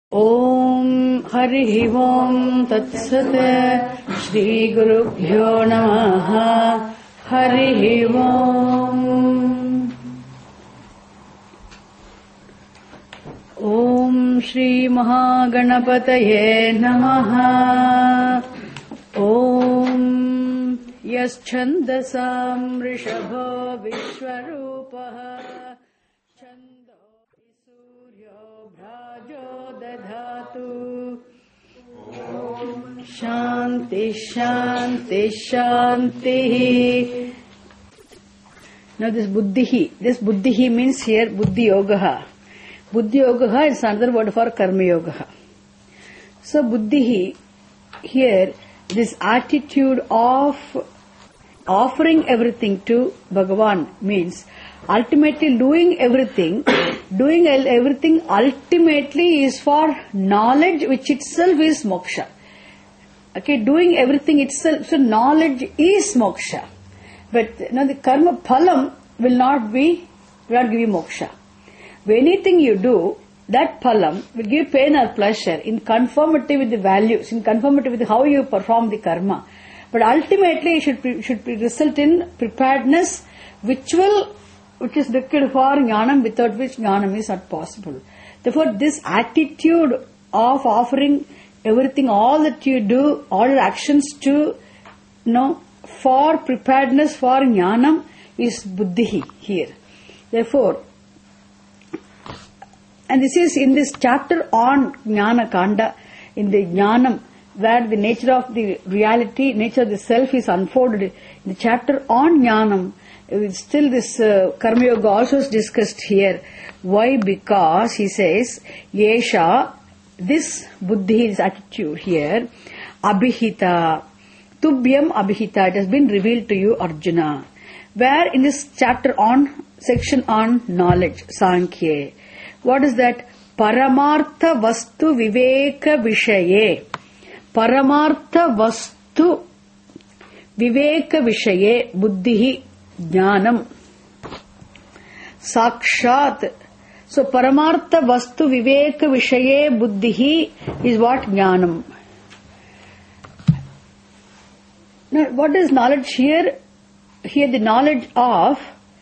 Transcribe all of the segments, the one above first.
Om Hari Om Tat Sat Shri Guru Bhyo Namaha Hari Om Om Shri Mahaganapataye Namaha Om Yas Chandasam Rishabho Vishwarupaha Dadhatu. Shanti, Shanti, Shanti. Now this Buddhihi means here Buddhi Yogaha. Buddhi Yogaha is another word for Karma Yogaha. So Buddhihi, here this attitude of offering everything to Bhagavan means ultimately doing everything ultimately is for knowledge, which itself is moksha. Okay, doing everything itself, so knowledge is moksha. But the karma phalam will not give you moksha. When anything you do, that phalam will give pain or pleasure in conformity with the values, in conformity with how you perform the karma. But ultimately it should result in preparedness, which is required for jnanam, without which jnanam is not possible. Therefore, this attitude of offering everything, all that you do, all your actions to, for preparedness for jnanam is buddhihi here. Therefore, and this is in this chapter on jnana kanda, in the jnanam, where the nature of the reality, nature of the self is unfolded. In the chapter on jnanam, still this Karma Yoga also is discussed here. Why? Because he says, Yesha, this buddhi, this attitude here, abhihita, tubhyam abhihita, it has been revealed to you, Arjuna. Where in this chapter on, section on knowledge, Sankhya, what is that? Paramartha vastu viveka vishaye. Paramartha vastu viveka vishaye buddhihi jnanam sakshat. So paramartha vastu viveka vishaye buddhihi is what? Jnanam. Now what is knowledge here? Here the knowledge of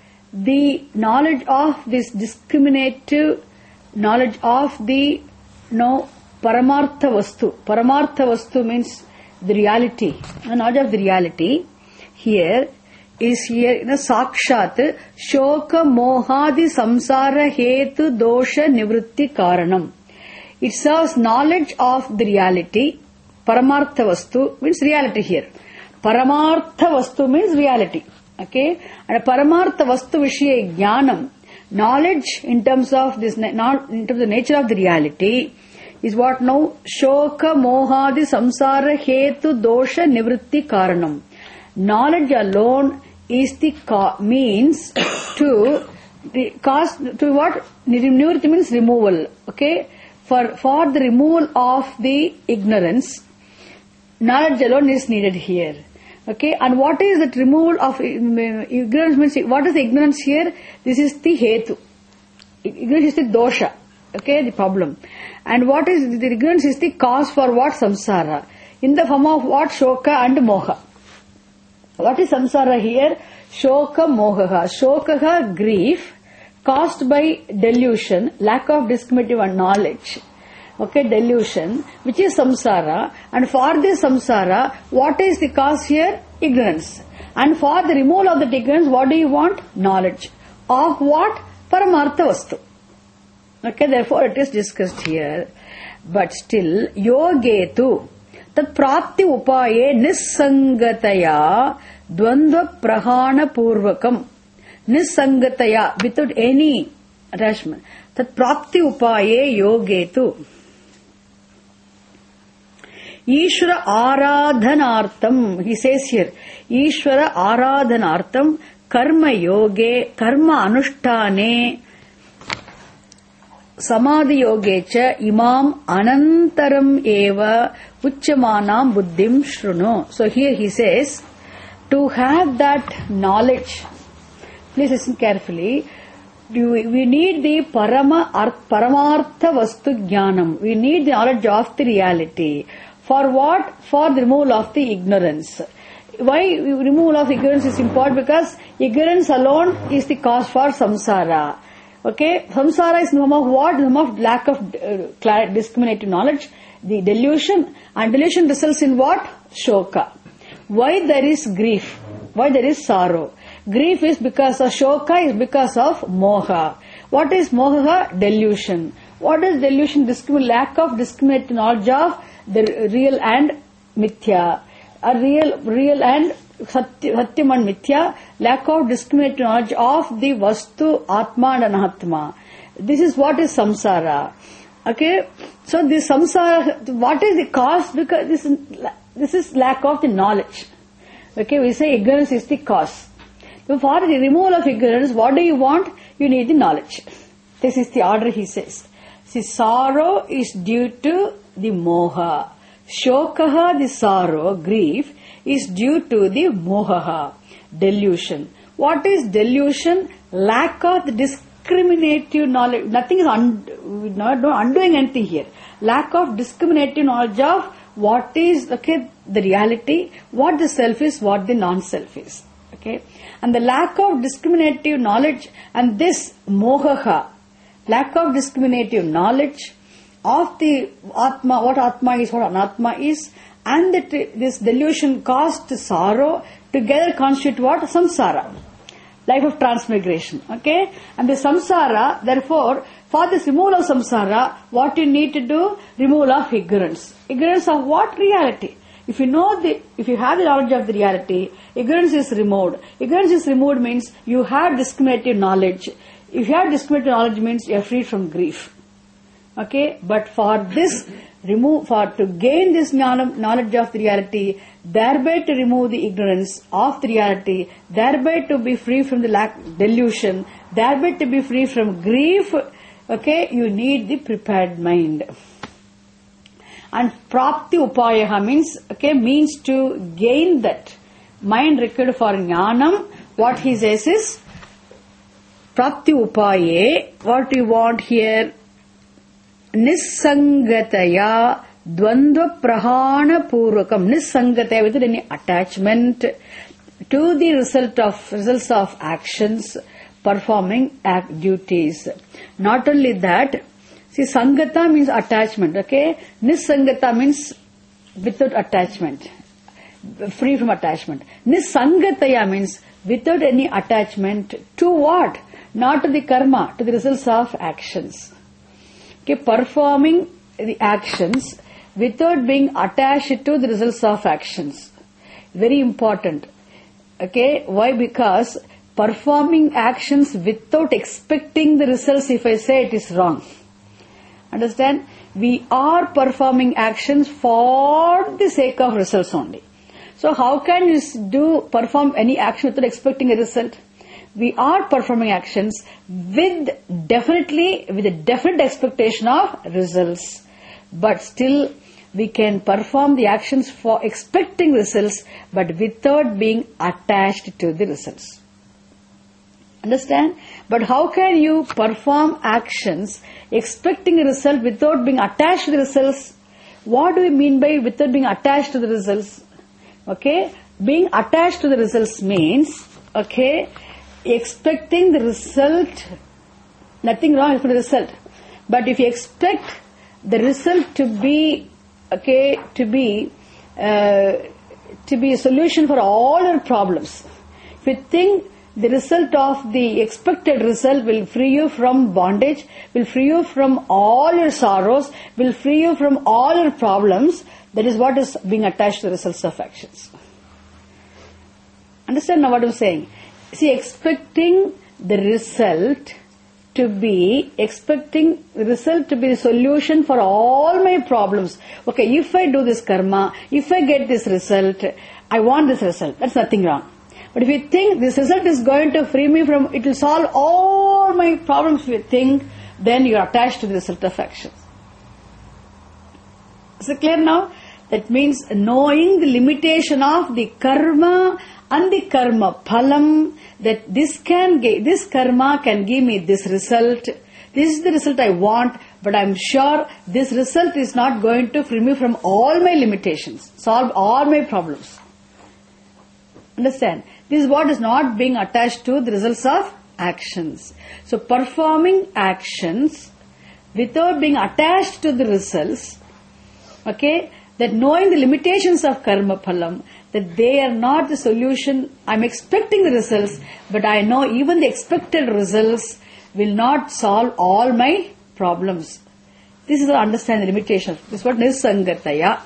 this discriminative knowledge of the paramartha vastu. Paramartha vastu means the reality, the knowledge of the reality. Here is sakshat shoka mohadi samsara hetu dosha nivritti karanam. It serves knowledge of the reality. Paramartha vastu means reality here. Paramartha vastu means reality. Okay, and paramartha vastu vishaya jnanam, knowledge in terms of this, not in terms of the nature of the reality, is what now? Shoka mohadi samsara hetu dosha nivritti karanam. Knowledge alone is the means to the cause to what? Nivritti means removal. Okay, for the removal of the ignorance, knowledge alone is needed here. Okay, and what is that removal of ignorance means? What is the ignorance here? This is the hetu. Ignorance is the dosha. Okay, the problem. And what is the ignorance is the cause for what? Samsara. In the form of what? Shoka and moha. What is samsara here? Shoka moha. Shokaha, grief, caused by delusion, lack of discriminative and knowledge. Okay, delusion, which is samsara. And for this samsara, what is the cause here? Ignorance. And for the removal of the ignorance, what do you want? Knowledge. Of what? Paramartha vastu. Okay, therefore it is discussed here. But still, yogetu, tat prapti upaye nissangataya dvandva prahana purvakam. Nissangataya, without any attachment. Tat prapti upaye yogetu. Ishvara aradhanartham, he says here, Ishvara aradhanartham karma yoge, karma anushtane, samadhi yogecha imam anantaram eva uchamanam buddhim shruno. So here he says, to have that knowledge, please listen carefully, we need the paramartha vastu jnanam. We need the knowledge of the reality. For what? For the removal of the ignorance. Why removal of ignorance is important? Because ignorance alone is the cause for samsara. Okay, samsara is in the form of what? In the form of lack of discriminative knowledge, the delusion, and delusion results in what? Shoka. Why there is grief? Why there is sorrow? Grief is because of shoka, is because of moha. What is moha? Delusion. What is delusion? Lack of discriminative knowledge of the real and mithya. A real and satyam and mithya. Lack of discriminative knowledge of the vastu, atma and anahatma. This is what is samsara. Okay, so this samsara, what is the cause? Because this is lack of the knowledge. Okay, we say ignorance is the cause. So for the removal of ignorance, what do you want? You need the knowledge. This is the order he says. See, sorrow is due to the moha. Shokaha, the sorrow, grief, is due to the mohaha, delusion. What is delusion? Lack of the discriminative knowledge. Nothing is not undoing anything here. Lack of discriminative knowledge of what is, okay, the reality, what the self is, what the non-self is. Okay, and the lack of discriminative knowledge and this mohaha, lack of discriminative knowledge of the atma, what atma is, what anatma is, and that this delusion caused sorrow together constitute what? Samsara, life of transmigration. Okay, and the samsara, therefore, for this removal of samsara, what you need to do? Removal of ignorance. Ignorance of what? Reality. If you have the knowledge of the reality, ignorance is removed. Ignorance is removed means you have discriminative knowledge. If you have discriminative knowledge means you are free from grief. Okay, but for this to gain this knowledge of the reality, thereby to remove the ignorance of the reality, thereby to be free from the delusion, thereby to be free from grief, okay, you need the prepared mind. And prapti upayaha means to gain that mind required for jnanam. What he says is prapti upaye. What we want here? Nissangataya dvandva prahana purvakam. Nissangataya, without any attachment to the results of actions, performing duties. Not only that, see, sangata means attachment, okay? Nissangata means without attachment, free from attachment. Nissangataya means without any attachment to what? Not to the karma, to the results of actions. Okay, performing the actions without being attached to the results of actions. Very important. Okay, why? Because performing actions without expecting the results, if I say it is wrong. Understand? We are performing actions for the sake of results only. So how can you perform any action without expecting a result? We are performing actions with a definite expectation of results. But still we can perform the actions for expecting results but without being attached to the results. Understand? But how can you perform actions expecting a result without being attached to the results? What do we mean by without being attached to the results? Okay, being attached to the results means, okay, expecting the result, nothing wrong with the result. But if you expect the result to be, okay, to be a solution for all your problems, if you think the result of the expected result will free you from bondage, will free you from all your sorrows, will free you from all your problems, that is what is being attached to the results of actions. Understand now what I'm saying? See, expecting the result to be the solution for all my problems. Okay, if I do this karma, if I get this result, I want this result. That's nothing wrong. But if you think this result is going to free me from, it will solve all my problems, if you think, then you are attached to the result of actions. Is it clear now? That means knowing the limitation of the karma and the karma phalam, that this karma can give me this result. This is the result I want, but I'm sure this result is not going to free me from all my limitations, solve all my problems. Understand? This is what is not being attached to the results of actions. So performing actions without being attached to the results, okay, that knowing the limitations of karma phalam, that they are not the solution. I'm expecting the results, but I know even the expected results will not solve all my problems. This is to understand the limitations. This is what Nisangataya.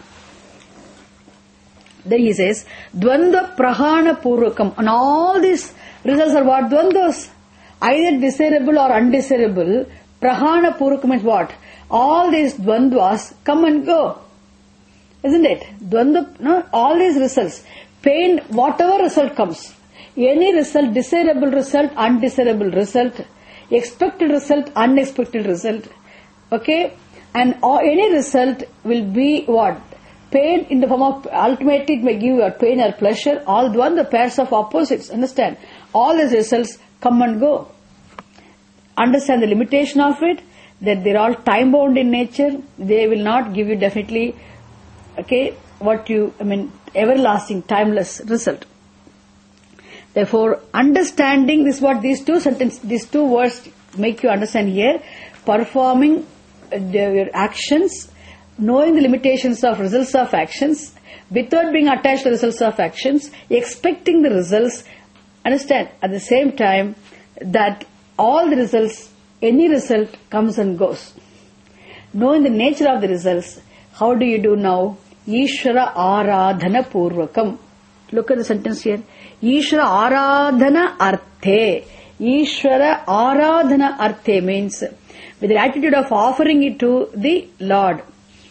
Then he says, Dvandva Prahana Purvakam. And all these results are what? Dvandvas. Either desirable or undesirable. Prahana Purvakam is what? All these dvandvas come and go. Isn't it? Dvandva, no? All these results. Pain, whatever result comes. Any result, desirable result, undesirable result. Expected result, unexpected result. Okay? And any result will be what? Pain in the form of, ultimately it may give you pain or pleasure. All the pairs of opposites. Understand? All these results come and go. Understand the limitation of it, that they're all time bound in nature. They will not give you definitely, okay, everlasting, timeless result. Therefore, understanding this, what these two words make you understand here, performing your actions, knowing the limitations of results of actions, without being attached to the results of actions, expecting the results, understand at the same time that all the results, any result comes and goes. Knowing the nature of the results, how do you do now? Ishvara Aradhana Purvakam. Look at the sentence here. Ishvara Aradhana Arthe. Ishvara Aradhana Arthe means with the attitude of offering it to the Lord.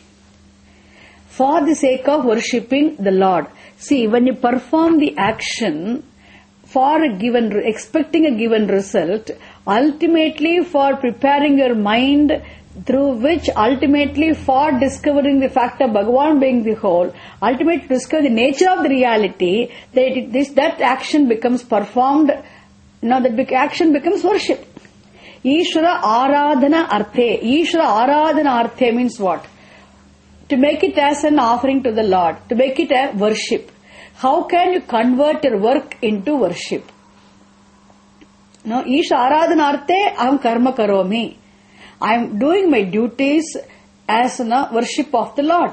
For the sake of worshipping the Lord. See, when you perform the action for a given, expecting a given result, ultimately for preparing your mind, through which ultimately for discovering the fact of Bhagavan being the whole, ultimately to discover the nature of the reality, that action becomes performed, that action becomes worship. Ishvara Aradhana Arthe. Ishvara Aradhana Arthe means what? To make it as an offering to the Lord, to make it a worship. How can you convert your work into worship? No, Isha Aradhana Arthe Aham Karma Karomi. I am doing my duties as a worship of the Lord.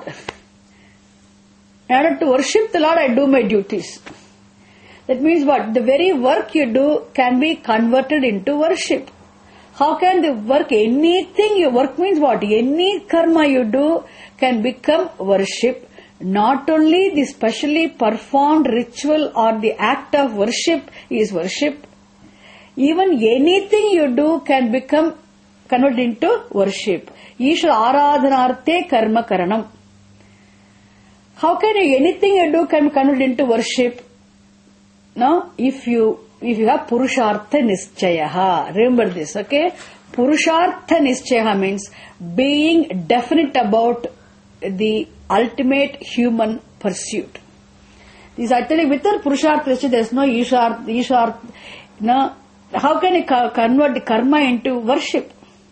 In order to worship the Lord, I do my duties. That means what? The very work you do can be converted into worship. How can the work, anything you work means what? Any karma you do can become worship. Not only the specially performed ritual or the act of worship is worship. Even anything you do can become converted into worship. Ishvara Aradhanarthe Karma Karanam. How can anything you do can be converted into worship? No, if you have Purushartha Nischayaha. Remember this, okay? Purushartha Nischayaha means being definite about the ultimate human pursuit. This actually without Purushartha Nischayaha there is no Ishar. No, how can you convert the karma into worship?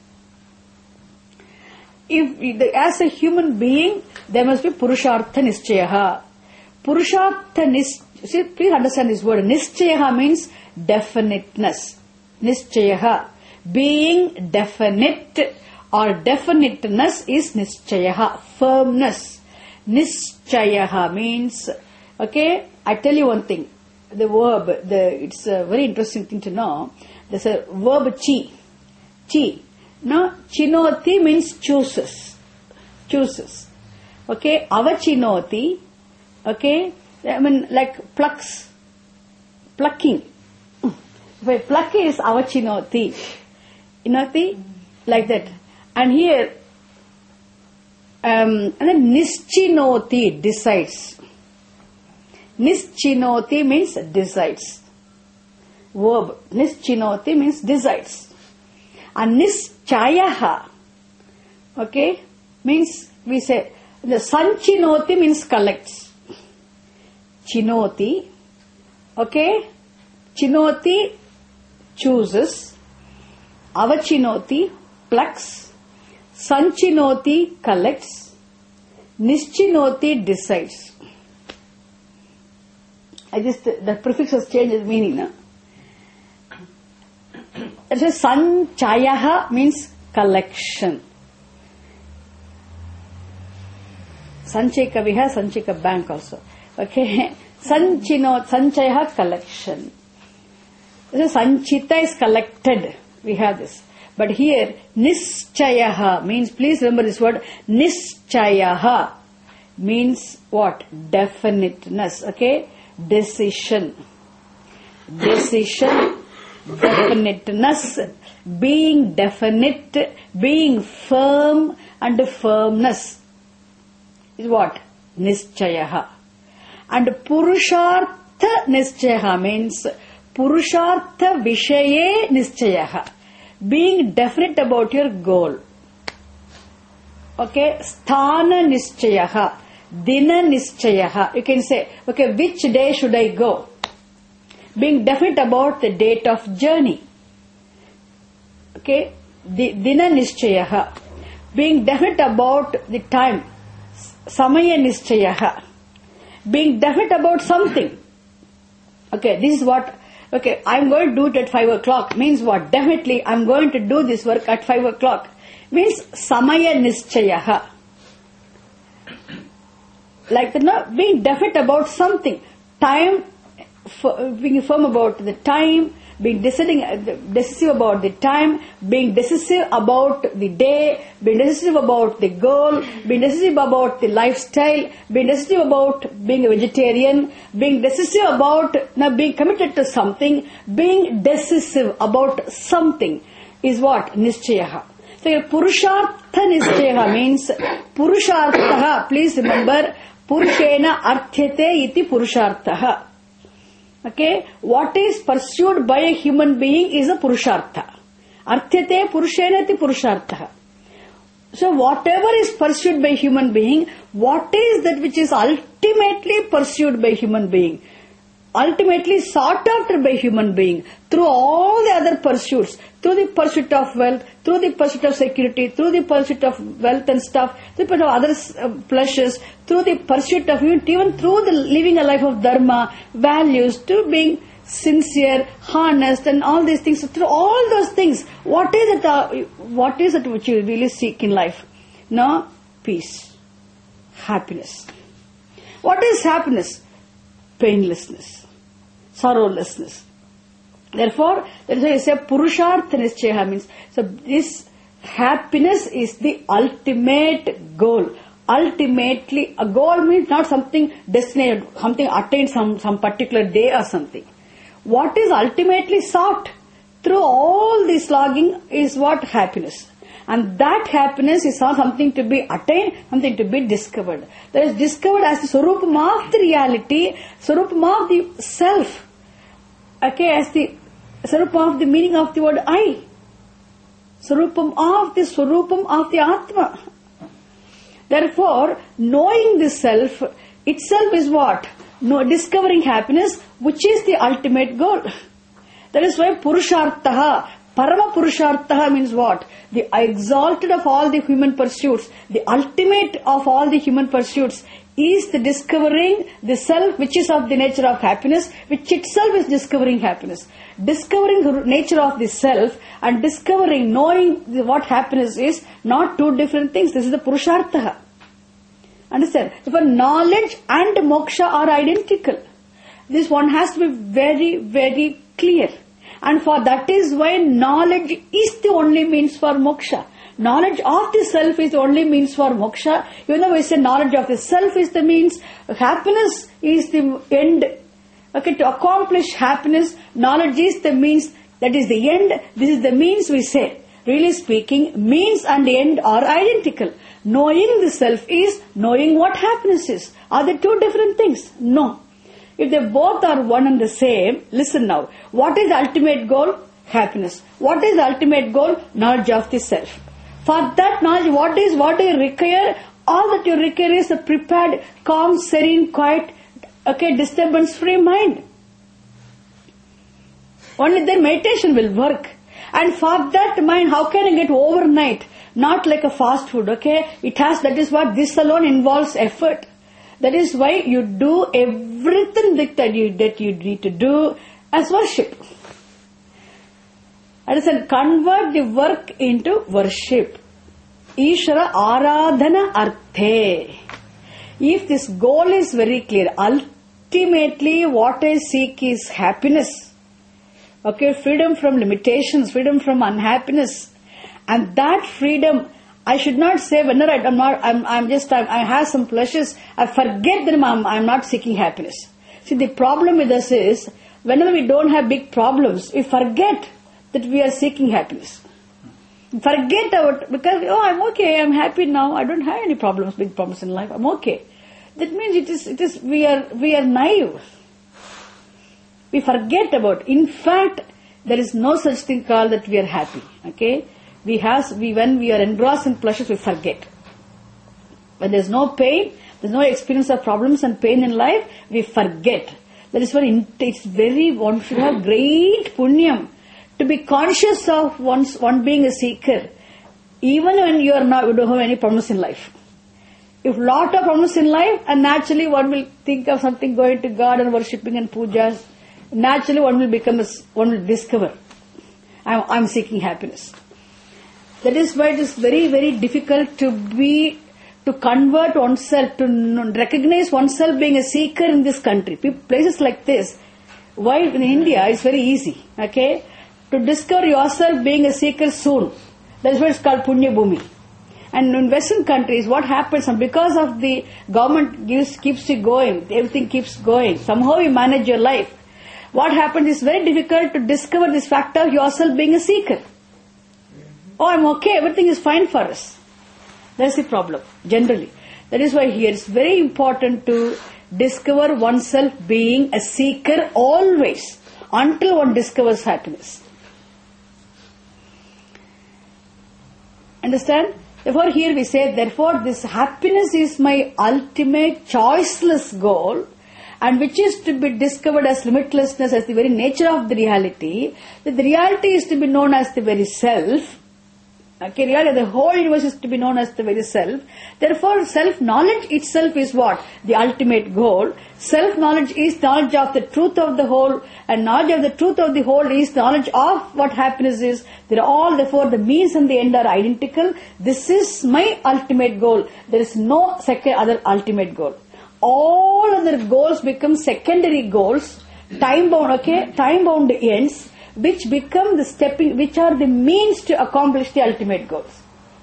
As a human being, there must be Purushartha Nischayaha. Purushartha Nischayaha. See, please understand this word. Nischayaha means definiteness. Nischayaha. Being definite or definiteness is Nischayaha. Firmness. Nischayaha means, okay, I tell you one thing. The verb, it's a very interesting thing to know. There's a verb chi. Chi. No, chinoti means chooses. Chooses. Okay, avachinoti. Okay, I mean like plucks. Plucking. If I pluck is avachinoti. Inoti, like that. And here, and then nischinoti, decides. Nischinoti means decides. Verb. Nischinoti means decides. And nischayaha, okay, means we say The sanchinoti means collects. Chinoti. Okay? Chinoti chooses. Avachinoti plucks. Sanchinoti collects. Nischinoti decides. I just, the prefix has changed its meaning. No? So sanchayaha means collection. Sanchay Kaviha, Sanchika Bank also. Okay. Sanchayaha collection. So Sanchita is collected. We have this. But here, Nischayaha means, please remember this word, Nischayaha means what? Definiteness. Okay. Decision. Decision. Definiteness. Being definite. Being firm and firmness. Is what? Nischayaha. And Purushartha Nischayaha means Purushartha Vishaye Nischayaha. Being definite about your goal. Okay? Sthana Nischayaha. Dina Nischayaha. You can say, okay, which day should I go? Being definite about the date of journey. Okay? Dina Nischayaha. Being definite about the time. Samaya Nischayaha. Being definite about something. Okay, this is what, okay, I'm going to do it at 5 o'clock. Means what? Definitely I'm going to do this work at 5 o'clock. Means Samaya Nischayaha. Like, being definite about something. Time, being firm about the time, being decisive about the time, being decisive about the day, being decisive about the goal, being decisive about the lifestyle, being decisive about being a vegetarian, being decisive about being committed to something, being decisive about something is what? Nischayaha. So here Purushartha Nischayaha means Purushartha, please remember, Purushena Arthyate iti Purushartha. Okay, what is pursued by a human being is a Purushartha. Arthyate Purushena iti Purushartha. So whatever is pursued by human being, what is that which is ultimately pursued by human being? Ultimately sought after by human being through all the other pursuits, through the pursuit of wealth, through the pursuit of security, through the pursuit of wealth and stuff, through the pursuit of other pleasures, through the pursuit of even through the living a life of dharma, values, to being sincere, honest, and all these things. So through all those things, what is it which you really seek in life? No, peace, happiness. What is happiness? Painlessness, sorrowlessness. Therefore, that is why I say Purushartha Nischayaha means, so this happiness is the ultimate goal. Ultimately, a goal means not something destined, something attained some particular day or something. What is ultimately sought through all this slogging is what? Happiness. And that happiness is not something to be attained, something to be discovered. That is discovered as the Swarupam of the reality, Swarupam of the self. Okay, as the Swarupam of the meaning of the word I. Swarupam of the Atma. Therefore, knowing the self itself is what? Discovering happiness, which is the ultimate goal. That is why Purushartha, Parama Purushartha means what? The exalted of all the human pursuits, the ultimate of all the human pursuits is the discovering the self which is of the nature of happiness, which itself is discovering happiness. Discovering the nature of the self and discovering, knowing what happiness is, not two different things. This is the Purushartha. Understand? If knowledge and moksha are identical, this one has to be very, very clear. And for that is why knowledge is the only means for moksha. Knowledge of the self is the only means for moksha. Even though we say knowledge of the self is the means, happiness is the end. Okay, to accomplish happiness, knowledge is the means, that is the end. This is the means we say. Really speaking, means and end are identical. Knowing the self is knowing what happiness is. Are they two different things? No. If they both are one and the same, listen now. What is the ultimate goal? Happiness. What is the ultimate goal? Knowledge of the self. For that knowledge, what do you require? All that you require is a prepared, calm, serene, quiet, disturbance-free mind. Only then meditation will work. And for that mind, how can I get overnight? Not like a fast food, that is what this alone involves effort. That is why you do everything that you need to do as worship. Understand? Convert the work into worship. Ishvara Aradhana Arthe. If this goal is very clear, ultimately what I seek is happiness. Freedom from limitations, freedom from unhappiness. And that freedom, I should not say, whenever I have some pleasures, I forget that I'm not seeking happiness. See, the problem with us is, whenever we don't have big problems, we forget that we are seeking happiness. Forget about, because, I'm okay, I'm happy now, I don't have any problems, big problems in life, I'm okay. That means we are naive. We forget about. In fact, there is no such thing called that we are happy. When we are engrossed in pleasures, we forget. When there is no pain, there is no experience of problems and pain in life, we forget. That is why one should have great punyam to be conscious of one being a seeker, even when you don't have any problems in life. If lot of problems in life, and naturally one will think of something going to God and worshipping and pujas, naturally one will discover, I'm seeking happiness. That is why it is very, very difficult to convert oneself, to recognize oneself being a seeker in this country. Places like this, why in India it's very easy, to discover yourself being a seeker soon. That is why it's called Punya Bhumi. And in Western countries, what happens, because of the government keeps you going, everything keeps going, somehow you manage your life. What happens is very difficult to discover this fact of yourself being a seeker. I'm okay, everything is fine for us. That's the problem, generally. That is why here it's very important to discover oneself being a seeker always, until one discovers happiness. Understand? Therefore here we say, therefore this happiness is my ultimate choiceless goal, and which is to be discovered as limitlessness, as the very nature of the reality. That the reality is to be known as the very self. Reality, the whole universe is to be known as the very self. Therefore, self-knowledge itself is what? The ultimate goal. Self-knowledge is knowledge of the truth of the whole, and knowledge of the truth of the whole is knowledge of what happiness is. Therefore, the means and the end are identical. This is my ultimate goal. There is no other ultimate goal. All other goals become secondary goals, time-bound ends, which become which are the means to accomplish the ultimate goals.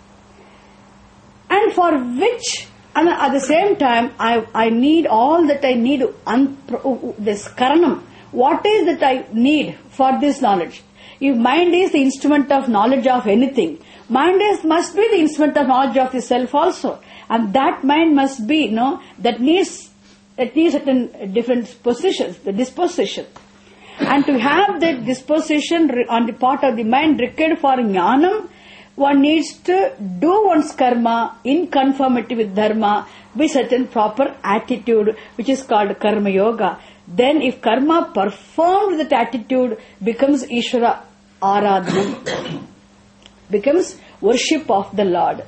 And for which, and at the same time, I need all that I need, this karanam. What is that I need for this knowledge? If mind is the instrument of knowledge of anything, mind must be the instrument of knowledge of the self also. And that mind must be, that needs certain different positions, the disposition. And to have that disposition on the part of the mind required for jnanam, one needs to do one's karma in conformity with dharma with certain proper attitude, which is called karma yoga. Then if karma performed with that attitude becomes Ishvara Aradhana, becomes worship of the Lord.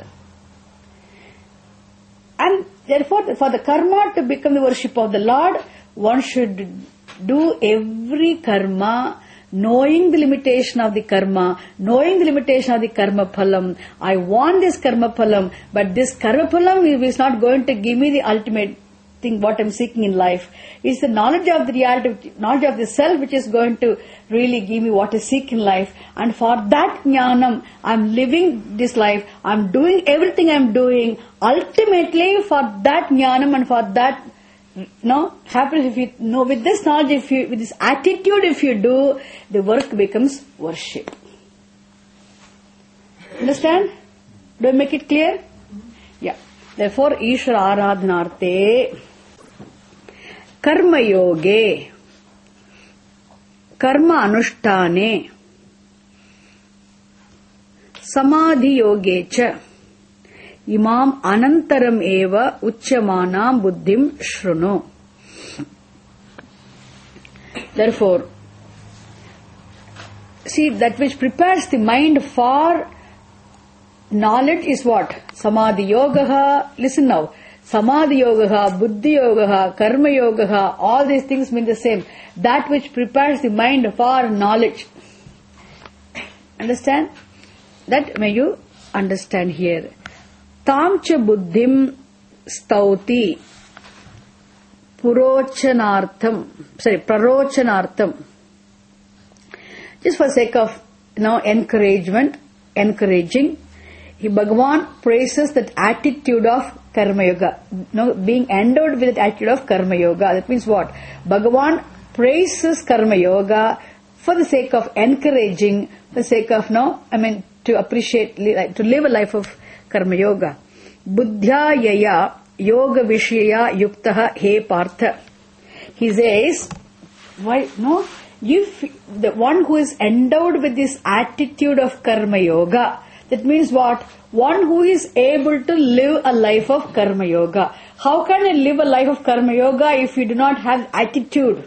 And therefore, for the karma to become the worship of the Lord, one should do every karma knowing the limitation of the karma, knowing the limitation of the karma phalam. I want this karma phalam, but this karma phalam is not going to give me the ultimate thing, what I'm seeking in life. It's the knowledge of the reality, knowledge of the self, which is going to really give me what I seek in life. And for that jnanam, I'm living this life, I'm doing everything I'm doing, ultimately for that jnanam and for that happens if you know, with this knowledge, with this attitude, if you do, the work becomes worship. Understand? Do I make it clear? Yeah. Therefore, Ishvara Aradhanarte, Karma Yoge, Karma Anushtane, Samadhi Yoge cha, imam anantaram eva uchyamanam buddhim shrunu. Therefore, see, that which prepares the mind for knowledge is what? Samadhi yoga. Listen now. Samadhi yoga, buddhi yoga, karma yoga, all these things mean the same. That which prepares the mind for knowledge. Understand? That may you understand here. Tamcha buddhim stauti prarochanartham. Just for sake of encouraging, Bhagavan praises that attitude of karma yoga. Being endowed with that attitude of karma yoga. That means what? Bhagavan praises karma yoga for the sake of encouraging, for the sake of to appreciate, to live a life of karma yoga. Buddhya yaya yoga vishaya yuktaha he partha. He says, why no? If the one who is endowed with this attitude of karma yoga, that means what? One who is able to live a life of karma yoga. How can I live a life of karma yoga if you do not have attitude?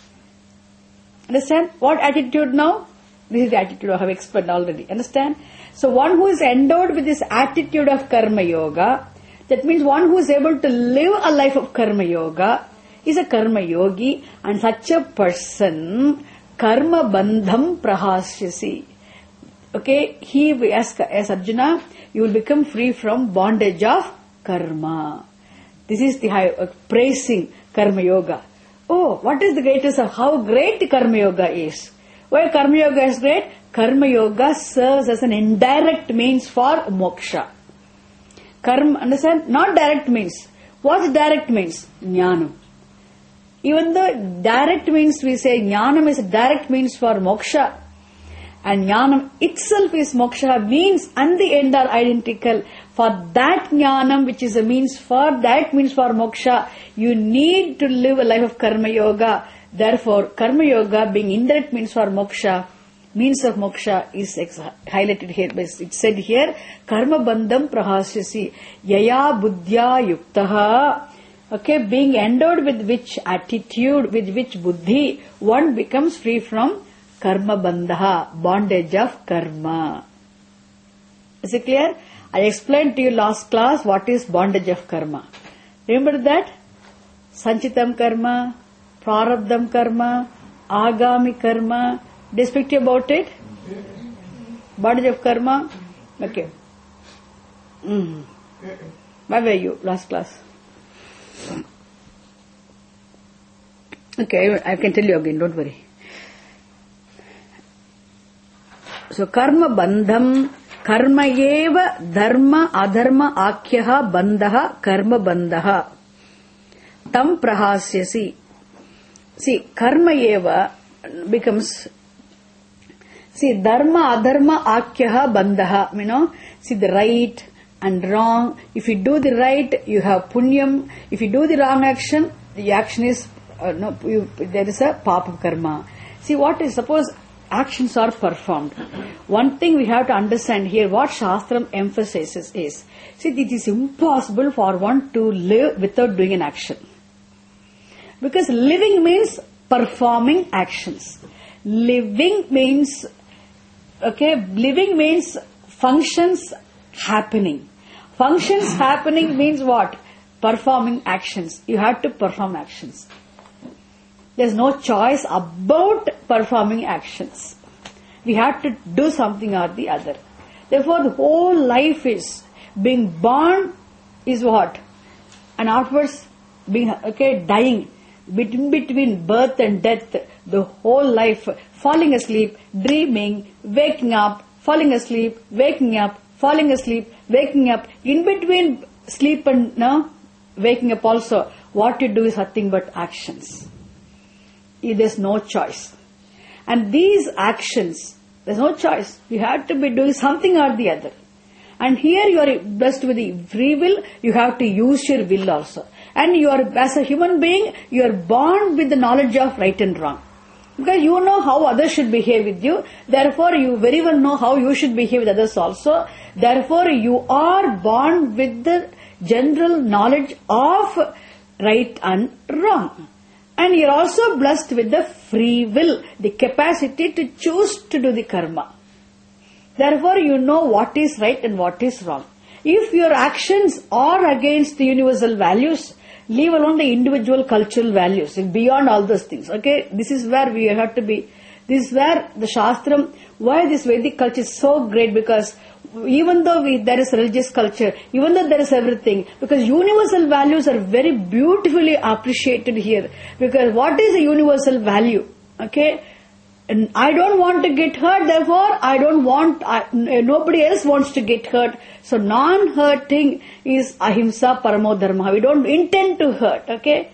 Understand? What attitude now? This is the attitude I have explained already. Understand? So one who is endowed with this attitude of karma yoga, that means one who is able to live a life of karma yoga is a karma yogi, and such a person karma bandham prahasyasi. Okay, he as Arjuna, you will become free from bondage of karma. This is the praising karma yoga. Oh, what is the greatest of how great karma yoga is? Why karma yoga is great? Karma yoga serves as an indirect means for moksha. Karma, understand? Not direct means. What's direct means? Jnanam. Even though direct means, we say jnanam is a direct means for moksha, and jnanam itself is moksha, means and the end are identical. For that jnanam, which is a means for moksha, you need to live a life of karma yoga. Therefore, karma yoga being indirect means for moksha, means of moksha is highlighted here. It said here, karma bandham prahasyasi yaya buddhya yuktaha. Okay, being endowed with which attitude, with which buddhi, one becomes free from karma bandha, bondage of karma. Is it clear? I explained to you last class what is bondage of karma. Remember that? Sanchitam karma, prarabdham karma, agami karma. Did I speak to you about it? Bondage of karma? Okay. Where were you last class? Okay, I can tell you again, don't worry. So, karma bandham, karma eva dharma adharma akhyaha bandhaha karma bandhaha tam prahasyasi. See, karma eva becomes, see, dharma adharma akhyaha bandhaha, see the right and wrong. If you do the right, you have punyam. If you do the wrong action, the action is, there is a papa karma. See, what is, suppose actions are performed. One thing we have to understand here, what Shastram emphasizes is, see, it is impossible for one to live without doing an action. Because living means performing actions. Living means functions happening. Functions happening means what? Performing actions. You have to perform actions. There's no choice about performing actions. We have to do something or the other. Therefore, the whole life is being born is what? And afterwards being dying. Between birth and death, the whole life, falling asleep, dreaming, waking up, falling asleep, waking up, falling asleep, waking up. In between sleep and waking up also, what you do is nothing but actions. There's no choice. And these actions, there's no choice. You have to be doing something or the other. And here you are blessed with the free will, you have to use your will also. And you are, as a human being, you are born with the knowledge of right and wrong. Because you know how others should behave with you. Therefore, you very well know how you should behave with others also. Therefore, you are born with the general knowledge of right and wrong. And you are also blessed with the free will, the capacity to choose to do the karma. Therefore, you know what is right and what is wrong. If your actions are against the universal values, leave alone the individual cultural values, beyond all those things. Okay, this is where we have to be. This is where the Shastram, why this Vedic culture is so great, because even though there is religious culture, even though there is everything, because universal values are very beautifully appreciated here. Because what is a universal value? Okay, and I don't want to get hurt, therefore I don't want, nobody else wants to get hurt. So non-hurting is ahimsa paramo dharma. We don't intend to hurt, okay?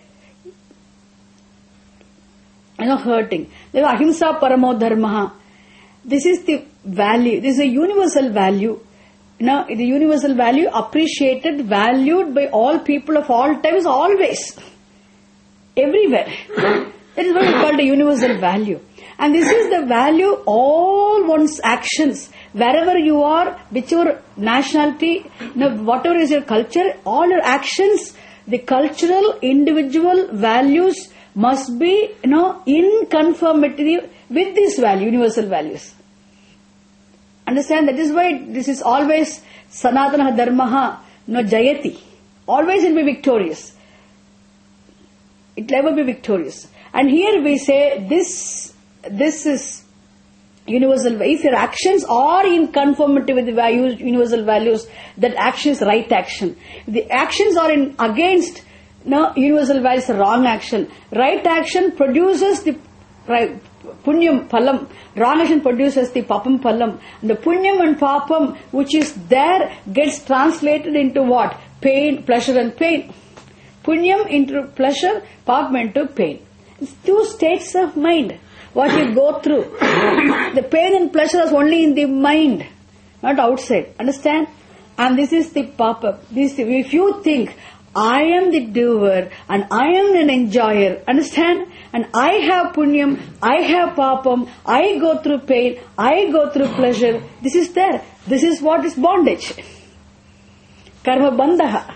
Hurting. Ahimsa paramo dharma. This is the value. This is a universal value. The universal value appreciated, valued by all people of all times, always. Everywhere. That is what we call the universal value. And this is the value all one's actions. Wherever you are, whichever nationality, whatever is your culture, all your actions, the cultural, individual values must be, in conformity with these universal values. Understand? That is why this is always Sanatana Dharmaha, Jayati. Always it will be victorious. It will never be victorious. And here we say this is universal. If your actions are in conformity with the universal values, that action is right action. If the actions are against universal values, wrong action. Right action produces the punyam phalam. Wrong action produces the papam phalam. The punyam and papam which is there gets translated into what? Pain, pleasure and pain. Punyam into pleasure, papam into pain. It's two states of mind. What you go through. The pain and pleasure is only in the mind, not outside. Understand? And this is the papa. If you think, I am the doer and I am an enjoyer, understand? And I have punyam, I have papam, I go through pain, I go through pleasure. This is there. This is what is bondage. Karma bandhaha.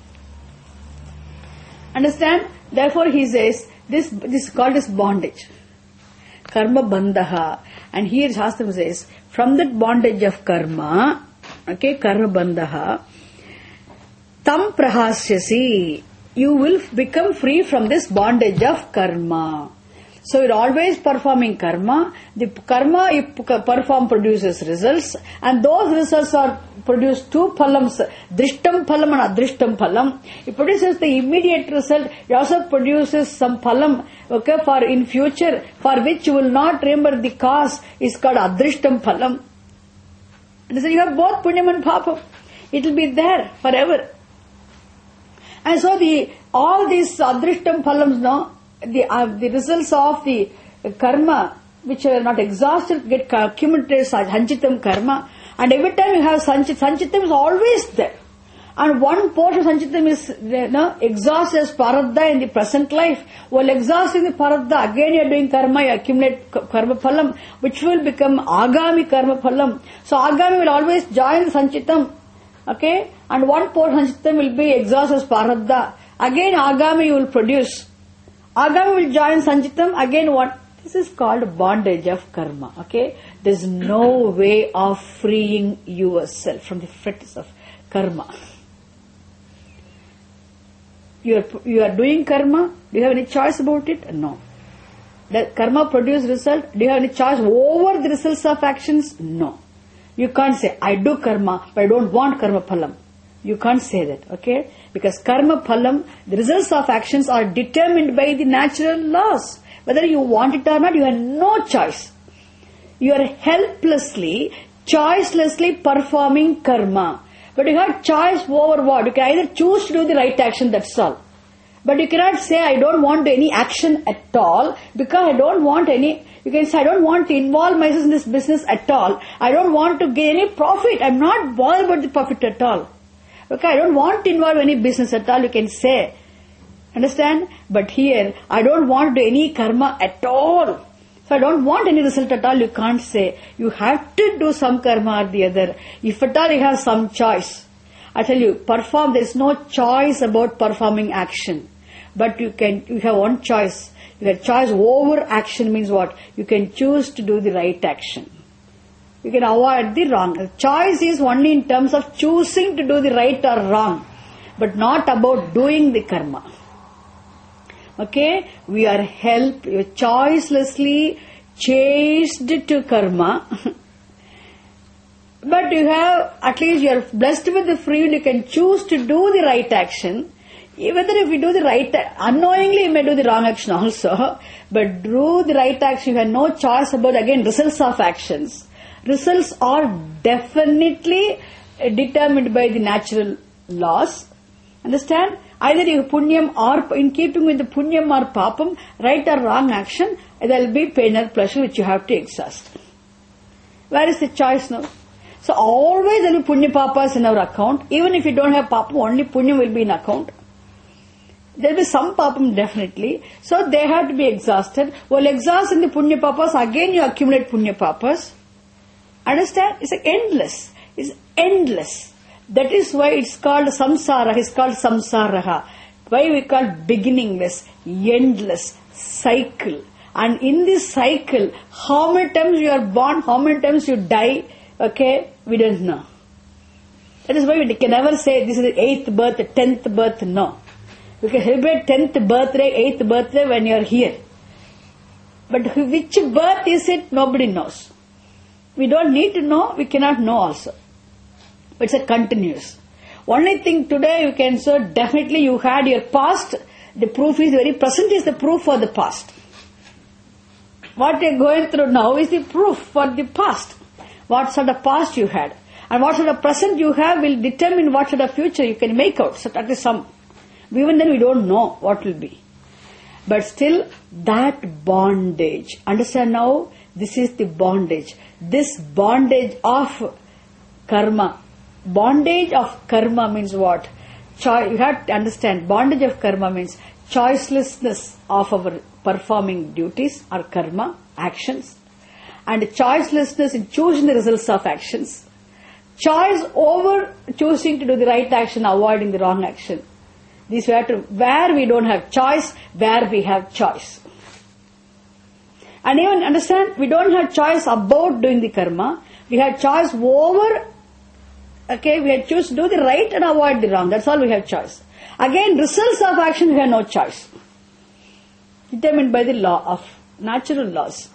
Understand? Therefore he says, this is called as bondage. Karma bandhaha. And here Shastra says, from that bondage of karma, okay, karma bandhaha, tam prahasyasi, you will become free from this bondage of karma. So you're always performing karma. The karma you perform produces results, and those results are produce two phalams, drishtam phalam and adrishtam phalam. It produces the immediate result. It also produces some phalam, okay, for in future, for which you will not remember the cause, is called adrishtam phalam. And so you have both punyam and papam. It will be there forever. And so all these adrishtam phalams, the results of the karma which are not exhausted get accumulated as sanchitam karma, and every time you have sanchitam is always there, and one portion of sanchitam is exhausted as paradha in the present life. While exhausting the paradha, again you are doing karma, you accumulate karma phalam which will become agami karma phalam. So agami will always join the sanchitam, okay, and one portion of sanchitam will be exhausted as paradha. Again agami you will produce. Agami will join sanchitam, again what? This is called bondage of karma, okay? There is no way of freeing yourself from the fetters of karma. You are doing karma, do you have any choice about it? No. That karma produce result, do you have any choice over the results of actions? No. You can't say, I do karma, but I don't want karma phalam. You can't say that, okay? Because karma phalam, the results of actions are determined by the natural laws. Whether you want it or not, you have no choice. You are helplessly, choicelessly performing karma. But you have choice over what? You can either choose to do the right action, that's all. But you cannot say, I don't want any action at all, because I don't want any, you can say, I don't want to involve myself in this business at all. I don't want to gain any profit. I'm not bothered about the profit at all. Okay, I don't want to involve any business at all, you can say. Understand? But here, I don't want to do any karma at all. So I don't want any result at all. You can't say. You have to do some karma or the other. If at all you have some choice. I tell you, there is no choice about performing action. But you have one choice. You have choice over action means what? You can choose to do the right action. You can avoid the wrong. The choice is only in terms of choosing to do the right or wrong. But not about doing the karma. Okay, we are choicelessly chased to karma. But at least you are blessed with the free will, you can choose to do the right action. Whether if you do the right, unknowingly you may do the wrong action also. But do the right action, you have no choice about, again, results of actions. Results are definitely determined by the natural laws. Understand? Either you punyam or in keeping with the punyam or papam, right or wrong action, there will be pain or pleasure which you have to exhaust. Where is the choice now? So always there will be punya papas in our account. Even if you don't have papam, only punyam will be in account. There will be some papam definitely. So they have to be exhausted. While exhausting the punya papas, again you accumulate punya papas. Understand? It's endless. It's endless. That is why it's called samsara. It's called samsaraha. Why we call beginningless, endless cycle. And in this cycle, how many times you are born, how many times you die, okay, we don't know. That is why we can never say this is the 8th birth, 10th birth, no. You can celebrate 10th birthday, 8th birthday when you are here. But which birth is it, nobody knows. We don't need to know, we cannot know also. But it's a continuous. Only thing today you can say, definitely you had your past, the proof is very present is the proof for the past. What you are going through now is the proof for the past. What sort of past you had. And what sort of present you have will determine what sort of future you can make out. So that is some. Even then we don't know what will be. But still, that bondage. Understand now? This is the bondage. This bondage of karma. Bondage of karma means what? You have to understand. Bondage of karma means choicelessness of our performing duties or karma, actions. And choicelessness in choosing the results of actions. Choice over choosing to do the right action, avoiding the wrong action. This we have to, where we don't have choice, where we have choice. And even understand, we don't have choice about doing the karma. We have choice over, okay, we have choose to do the right and avoid the wrong. That's all we have choice. Again, results of action, we have no choice. Determined by the law of natural laws.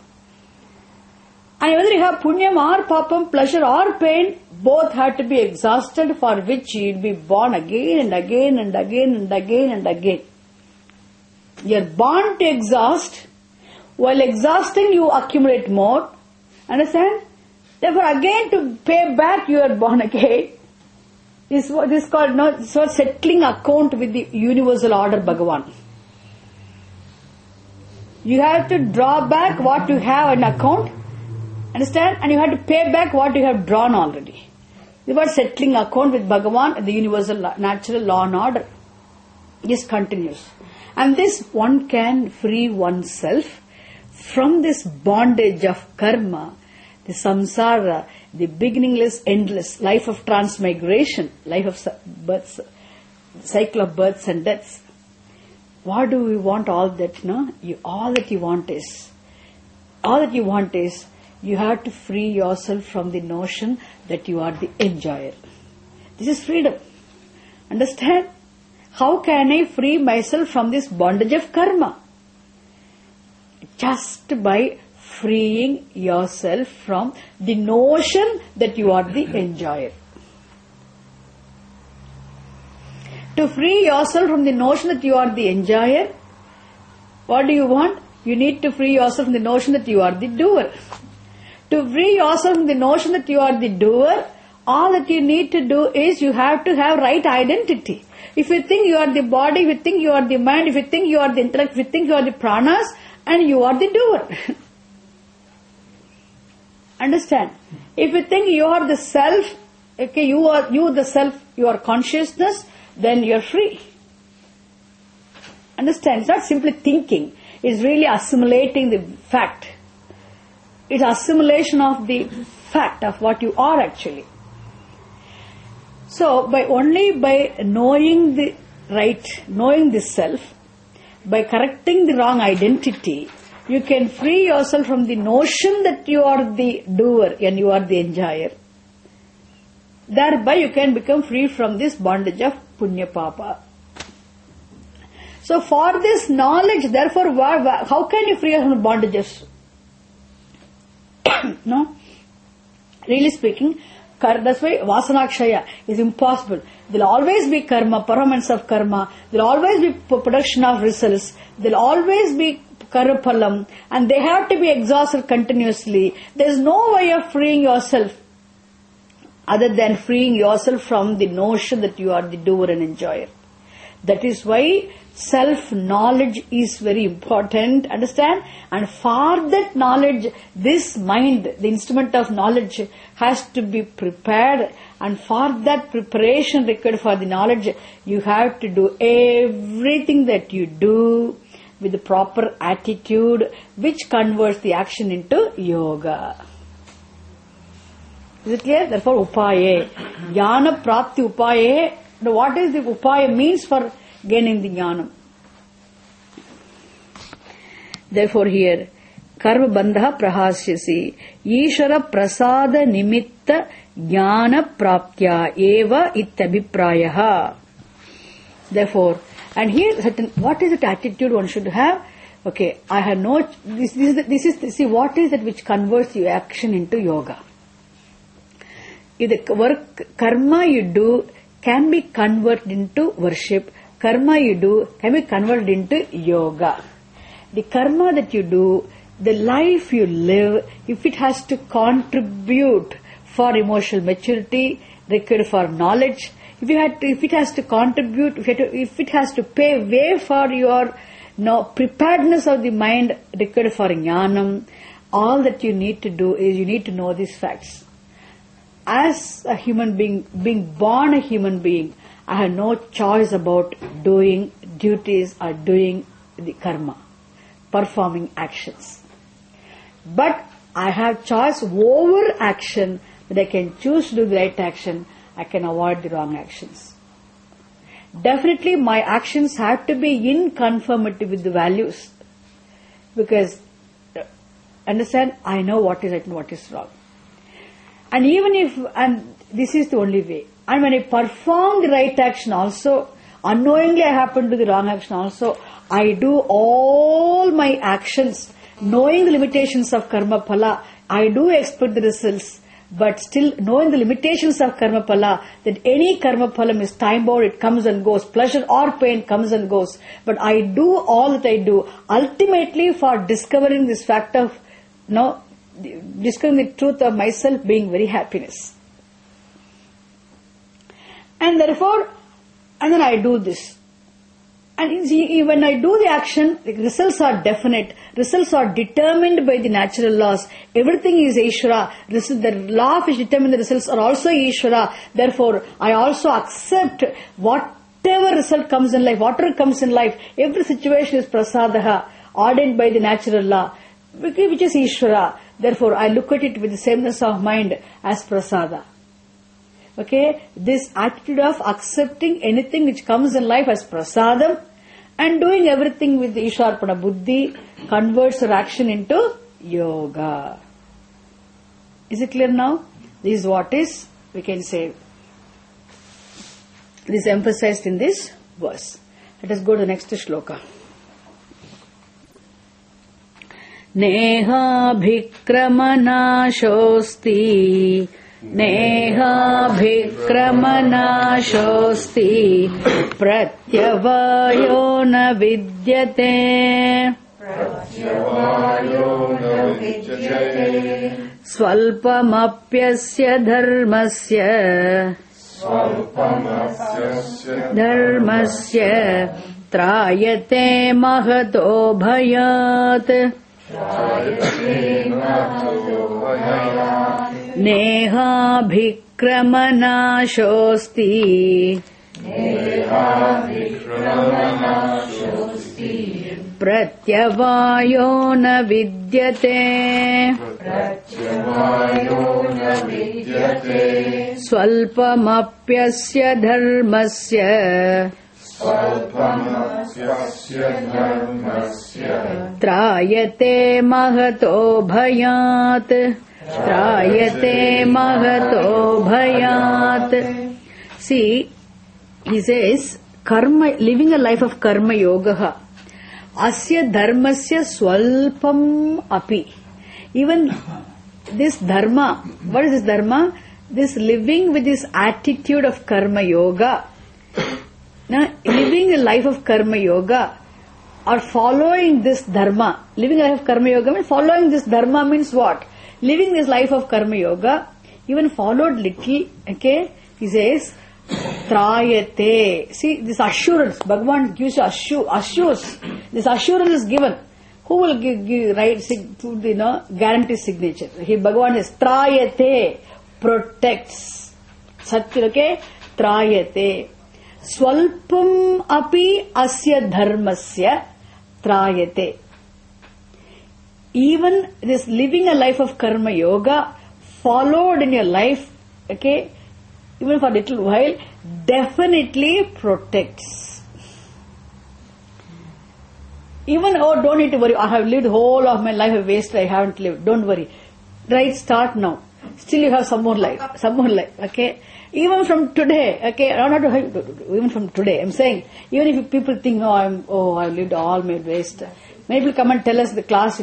And whether you have punyam or papam, pleasure or pain, both have to be exhausted, for which you will be born again and again and again and again and again. You are born to exhaust. While exhausting, you accumulate more. Understand? Therefore, again to pay back, you are born again. This is called settling account with the universal order Bhagavan. You have to draw back what you have in account. Understand? And you have to pay back what you have drawn already. This is settling account with Bhagavan and the universal natural law and order. This continues. And this one can free oneself from this bondage of karma, the samsara, the beginningless, endless life of transmigration, life of births, cycle of births and deaths. What do we want all that? No? All that you want is you have to free yourself from the notion that you are the enjoyer. This is freedom. Understand? How can I free myself from this bondage of karma? Just by freeing yourself from the notion that you are the enjoyer. To free yourself from the notion that you are the enjoyer, what do you want? You need to free yourself from the notion that you are the doer. To free yourself from the notion that you are the doer, all that you need to do is you have to have right identity. If you think you are the body, if you think you are the mind, if you think you are the intellect, if you think you are the pranas, and you are the doer. Understand? If you think you are the self, okay, you the self, you are consciousness, then you are free. Understand? It's not simply thinking. It's really assimilating the fact. It's assimilation of the fact of what you are actually. So, only by knowing the right, knowing the self, by correcting the wrong identity, you can free yourself from the notion that you are the doer and you are the enjoyer. Thereby you can become free from this bondage of punya papa. So for this knowledge, therefore, how can you free yourself from bondages? No? Really speaking, that's why vasanakshaya is impossible. There will always be karma, permanence of karma. There will always be production of results. There will always be karuphalam, and they have to be exhausted continuously. There is no way of freeing yourself other than freeing yourself from the notion that you are the doer and enjoyer. That is why self-knowledge is very important, understand? And for that knowledge, this mind, the instrument of knowledge, has to be prepared. And for that preparation required for the knowledge, you have to do everything that you do with the proper attitude, which converts the action into yoga. Is it clear? Therefore, upaye. Jnana prapti upaye. Now, what is the upaya means for gaining the jnanam? Therefore, here, karma bandha prahasyasi. Ishara prasada nimitta jnana praptya eva itabhiprayaha. Therefore, and here, what is the attitude one should have? Okay, I have no. This is see what is that which converts your action into yoga. If the work karma you do can be converted into worship, karma you do can be converted into yoga. The karma that you do, the life you live, if it has to contribute for emotional maturity, required for knowledge, if it has to contribute, if it has to pay way for your preparedness of the mind required for jnanam, all that you need to do is you need to know these facts. As a human being born a human being, I have no choice about doing duties or doing the karma, performing actions. But I have choice over action, that I can choose to do the right action, I can avoid the wrong actions. Definitely my actions have to be in conformity with the values. Because, understand, I know what is right and what is wrong. And even and this is the only way. And when I perform the right action also, unknowingly I happen to do the wrong action also, I do all my actions, knowing the limitations of karma phala, I do expect the results, but still knowing the limitations of karma phala, that any karma phalam is time bound, it comes and goes, pleasure or pain comes and goes, but I do all that I do, ultimately for discovering this fact of, discovering the truth of myself being very happiness. And therefore, and then I do this. And when I do the action, the results are definite. Results are determined by the natural laws. Everything is Ishvara. The law which determines the results are also Ishvara. Therefore, I also accept whatever result comes in life, whatever comes in life, every situation is prasadaha, ordained by the natural law, which is Ishvara. Therefore, I look at it with the sameness of mind as prasada. Okay, this attitude of accepting anything which comes in life as prasadam and doing everything with the Isharpana Buddhi converts our action into yoga. Is it clear now? This is what is, we can say, this is emphasized in this verse. Let us go to the next shloka. Neha bhikramanashosti Neha-bhikramanashosti pratyavayo na vidyate Swalpamapyasya dharmasya trayate mahato bhayat Neha-bhikramanashosti प्रत्यवायो न विद्यते स्वल्पमप्यस्य धर्मस्य त्रायते महतो भयात् See, he says, karma, living a life of karma yoga. Asya dharmasya swalpam api. Even this dharma, what is this dharma? This living with this attitude of karma yoga. Now, living a life of karma yoga or following this dharma. Living a life of karma yoga means following this dharma means what? Living this life of karma yoga, even followed little, okay, he says, trayate. See, this assurance, Bhagavan gives assures. This assurance is given. Who will give right, guarantee signature? Bhagavan says, trayate, protects. Satya, okay, trayate. Swalpam api asya dharmasya trayate. Even this living a life of karma yoga, followed in your life, okay, even for a little while, definitely protects. Even, oh, don't need to worry, I have lived whole of my life a waste, I haven't lived, don't worry. Right, start now. Still you have some more life, okay. Even from today, okay, even from today, I'm saying, even if people think, I've lived all my waste. Many people come and tell us the class,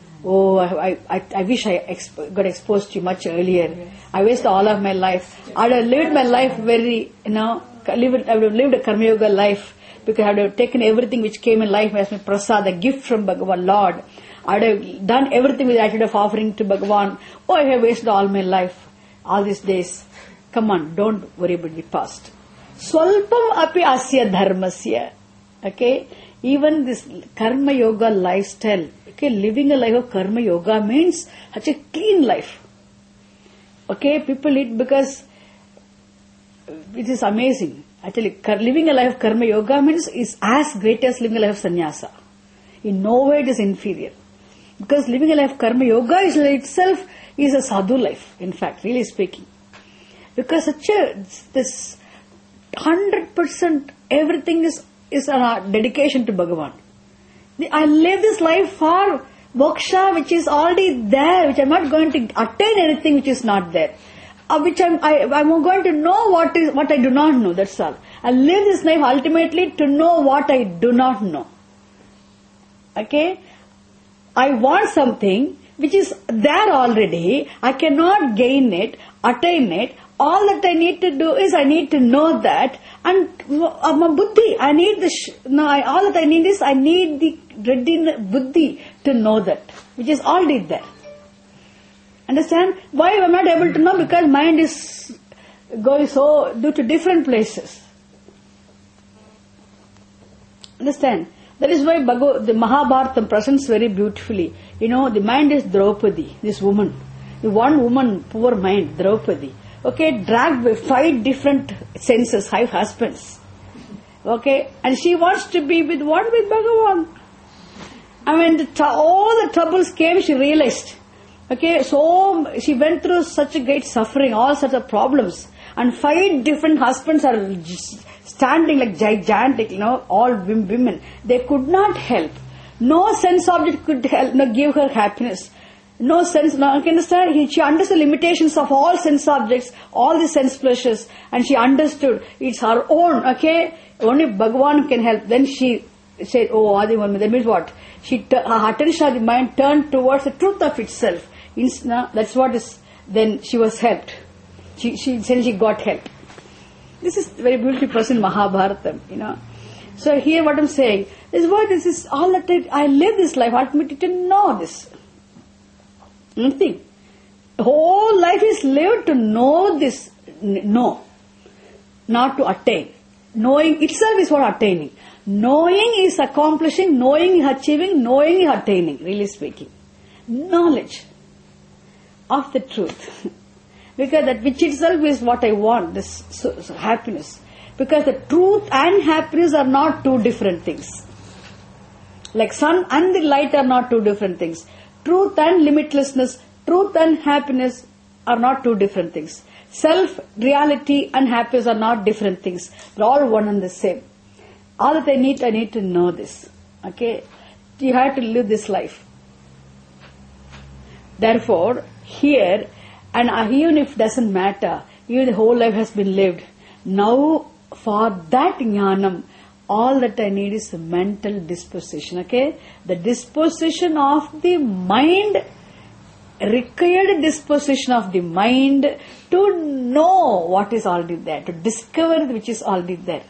I wish I got exposed to you much earlier. I wasted all of my life. I would have lived my life very, I would have lived a Karma Yoga life because I would have taken everything which came in life as my prasad, a gift from Bhagavan Lord. I would have done everything with the attitude of offering to Bhagavan. Oh, I have wasted all my life, all these days. Come on, don't worry about the past. Swalpam api asya dharmasya. Okay, even this Karma Yoga lifestyle. Okay, living a life of Karma Yoga means such a clean life. Okay, people eat because it is amazing. Actually, living a life of Karma Yoga means is as great as living a life of sannyasa. In no way it is inferior. Because living a life of Karma Yoga itself is a sadhu life, in fact, really speaking. Because this 100% everything is a dedication to Bhagavan. I live this life for moksha which is already there, which I'm not going to attain anything which is not there. Which I'm going to know what I do not know, that's all. I live this life ultimately to know what I do not know. Okay? I want something which is there already, I cannot gain it, attain it. All that I need to do is I need to know that, and my buddhi, I need all that I need is I need the ready buddhi to know that, which is already there. Understand? Why am I not able to know? Because mind is going so due to different places. Understand? That is why the Mahabharata presents very beautifully. The mind is Draupadi, this woman. The one woman, poor mind, Draupadi. Okay, dragged by 5 different senses, 5 husbands. Okay, and she wants to be with what? With Bhagavan. I mean, all the troubles came, she realized. Okay, so she went through such a great suffering, all sorts of problems. And 5 different husbands are just standing like gigantic, all women. They could not help. No sense object could help, give her happiness. No sense, now you can understand, she understood the limitations of all sense objects, all the sense pleasures, and she understood it's her own, okay, only Bhagavan can help. Then she said, Adivami, that means what? Her attention of the mind turned towards the truth of itself. That's what is, then she was helped. She got help. This is very beautifully present in Mahabharata, So here what I'm saying is this is all that I live this life, ultimately to know this. Nothing. Whole life is lived to know this, not to attain. Knowing itself is what attaining. Knowing is accomplishing, knowing is achieving, knowing is attaining, really speaking. Knowledge of the truth. Because that which itself is what I want, this happiness. Because the truth and happiness are not two different things. Like sun and the light are not two different things. Truth and limitlessness, truth and happiness are not two different things. Self, reality and happiness are not different things. They're all one and the same. All that I need to know this. Okay? You have to live this life. Therefore, here, and even if it doesn't matter, even the whole life has been lived, now for that jnanam, all that I need is a mental disposition. Okay? The disposition of the mind, required disposition of the mind to know what is already there, to discover which is already there.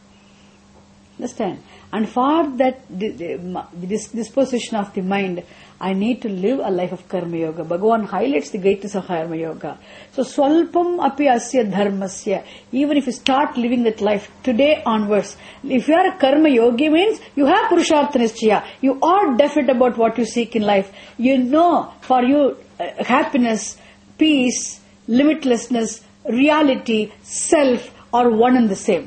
Understand? And for that this disposition of the mind, I need to live a life of karma yoga. Bhagavan highlights the greatness of karma yoga. So, swalpam api asya dharmasya. Even if you start living that life today onwards, if you are a karma yogi, means you have purushartha nischaya. You are definite about what you seek in life. You know, for you, happiness, peace, limitlessness, reality, self are one and the same.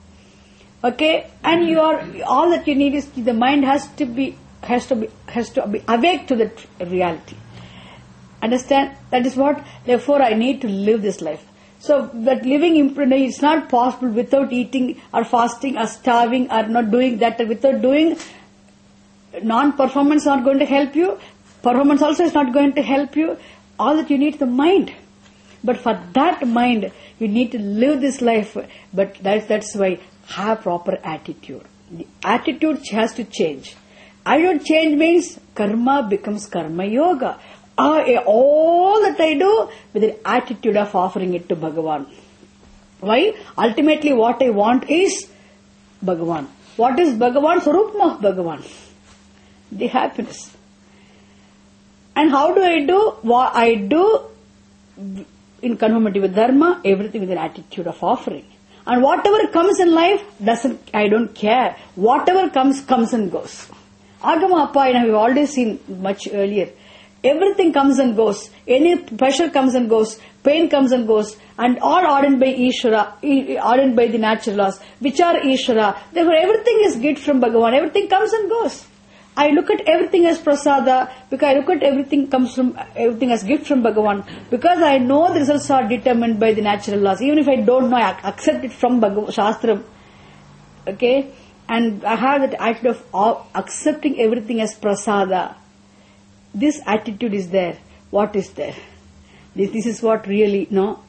Okay, and you are, all that you need is the mind has to be awake to that reality. Understand? That is what, therefore I need to live this life. So that living improvement is not possible without eating or fasting or starving or not doing that. Without doing, non-performance is not going to help you. Performance also is not going to help you. All that you need is the mind. But for that mind, you need to live this life. But that's why have proper attitude. The attitude has to change. Attitude change means karma becomes karma yoga. All that I do with the attitude of offering it to Bhagavan. Why? Ultimately what I want is Bhagavan. What is Bhagavan? Swarupam of Bhagavan. The happiness. And how do I do? What I do in conformity with dharma, everything with an attitude of offering. And whatever comes in life, I don't care. Whatever comes and goes. Agama Apayana, we've already seen much earlier. Everything comes and goes. Any pressure comes and goes. Pain comes and goes. And all ordained by Ishvara, ordained by the natural laws, which are Ishvara. Therefore, everything is gift from Bhagavan. Everything comes and goes. I look at everything as prasada, because I look at everything as gift from Bhagavan, because I know the results are determined by the natural laws. Even if I don't know, I accept it from Shastram. Okay? And I have that attitude of accepting everything as prasada. This attitude is there. What is there? This is what really,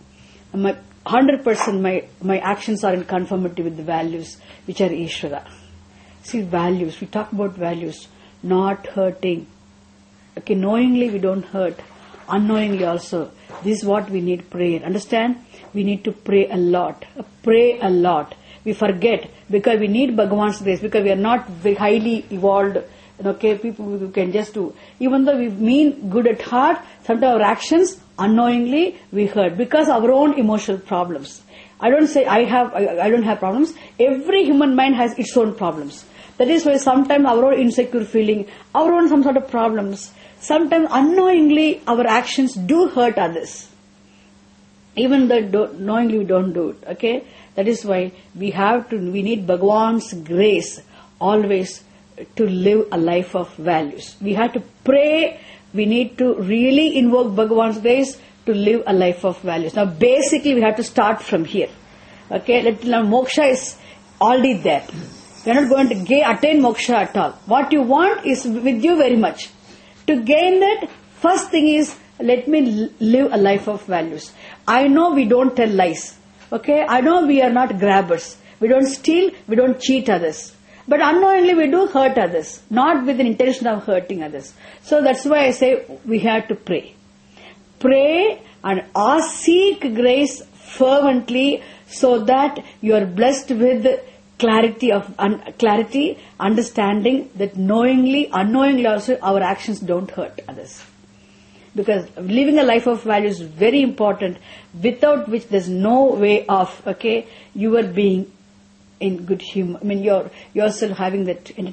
100% my actions are in conformity with the values which are Ishvara. See, values, we talk about values. Not hurting. Okay, knowingly we don't hurt. Unknowingly also. This is what we need prayer. Understand? We need to pray a lot. Pray a lot. We forget because we need Bhagavan's grace, because we are not very highly evolved. Okay, people who can just do. Even though we mean good at heart, sometimes our actions unknowingly we hurt because of our own emotional problems. I don't say I don't have problems. Every human mind has its own problems. That is why sometimes our own insecure feeling, our own some sort of problems, sometimes unknowingly our actions do hurt others. Even though knowingly we don't do it. Okay? That is why we need Bhagavan's grace always to live a life of values. We have to pray, we need to really invoke Bhagavan's grace to live a life of values. Now basically we have to start from here. Okay? Now moksha is already there. You are not going to attain moksha at all. What you want is with you very much. To gain that, first thing is, let me live a life of values. I know we don't tell lies. Okay? I know we are not grabbers. We don't steal, we don't cheat others. But unknowingly we do hurt others. Not with an intention of hurting others. So that's why I say we have to pray. Pray and seek grace fervently so that you are blessed with clarity, understanding that knowingly, unknowingly also our actions don't hurt others. Because living a life of values is very important, without which there's no way of, you are being in good humor. I mean, yourself having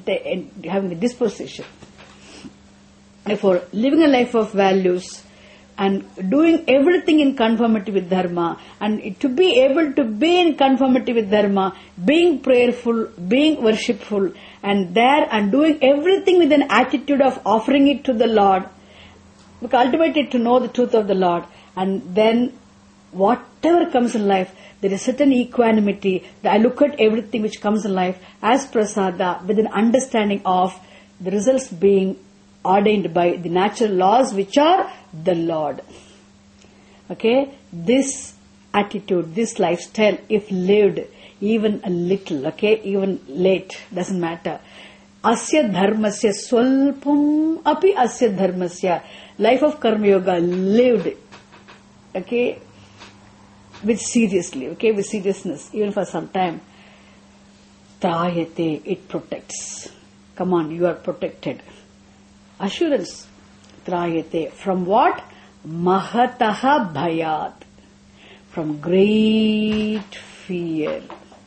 the disposition. Therefore, living a life of values and doing everything in conformity with dharma, and to be able to be in conformity with dharma, being prayerful, being worshipful, and doing everything with an attitude of offering it to the Lord, because ultimately to know the truth of the Lord, and then whatever comes in life, there is certain equanimity. I look at everything which comes in life as prasada, with an understanding of the results being ordained by the natural laws which are the Lord. Okay, this attitude, this lifestyle, if lived even a little, okay, even late, doesn't matter. Asya dharmasya swalpam api asya dharmasya, life of karma yoga lived, okay, with seriousness, even for some time. Trayate, it protects. Come on, you are protected. Assurance. Trayate. From what? Mahataha bhayat. From great fear.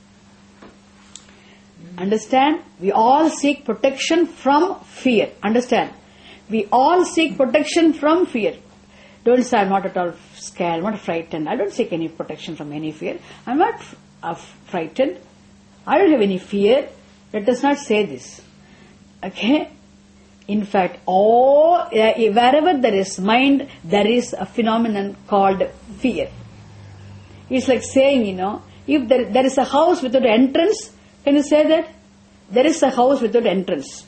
Understand? We all seek protection from fear. Understand? We all seek protection from fear. Don't say, I'm not at all scared, I'm not frightened. I don't seek any protection from any fear. I'm not frightened. I don't have any fear. Let us not say this. Okay? In fact, wherever there is mind, there is a phenomenon called fear. It's like saying, if there is a house without entrance, can you say that? There is a house without entrance.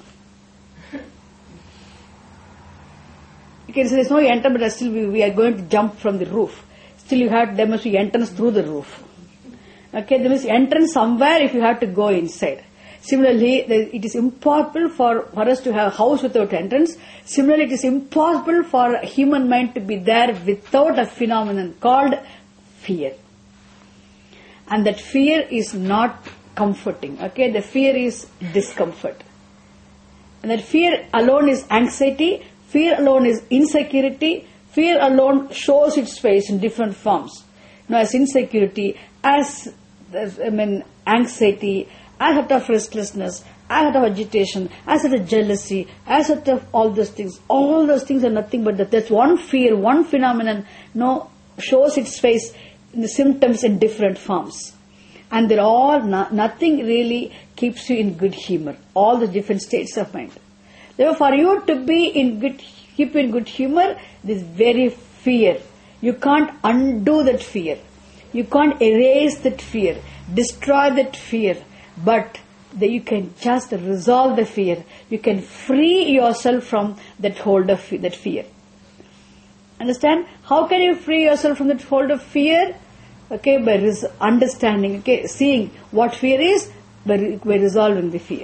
You can say there's no entrance, but still we are going to jump from the roof. Still there must be entrance through the roof. Okay, there must be entrance somewhere if you have to go inside. Similarly, it is impossible for us to have a house without entrance. Similarly, it is impossible for a human mind to be there without a phenomenon called fear. And that fear is not comforting. Okay, the fear is discomfort. And that fear alone is anxiety. Fear alone is insecurity. Fear alone shows its face in different forms. As insecurity, as anxiety, as sort of restlessness, as sort of agitation, as sort of jealousy, as sort of all those things. All those things are nothing but that's one fear, one phenomenon, shows its face in the symptoms in different forms. And they're all, nothing really keeps you in good humor. All the different states of mind. Therefore, for you to be keep in good humor, this very fear. You can't undo that fear. You can't erase that fear, destroy that fear, but you can just resolve the fear. You can free yourself from that hold of that fear. Understand? How can you free yourself from that hold of fear? Okay, by understanding, okay, seeing what fear is, by resolving the fear.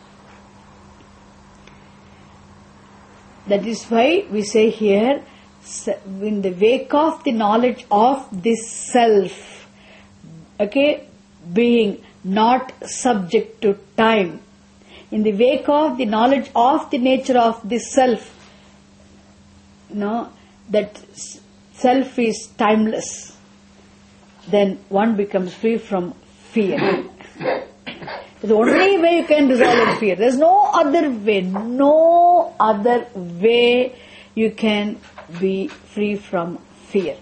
That is why we say here, in the wake of the knowledge of this self, okay, being not subject to time, in the wake of the knowledge of the nature of this self, that self is timeless, then one becomes free from fear. The only way you can resolve fear. There's no other way you can be free from fear.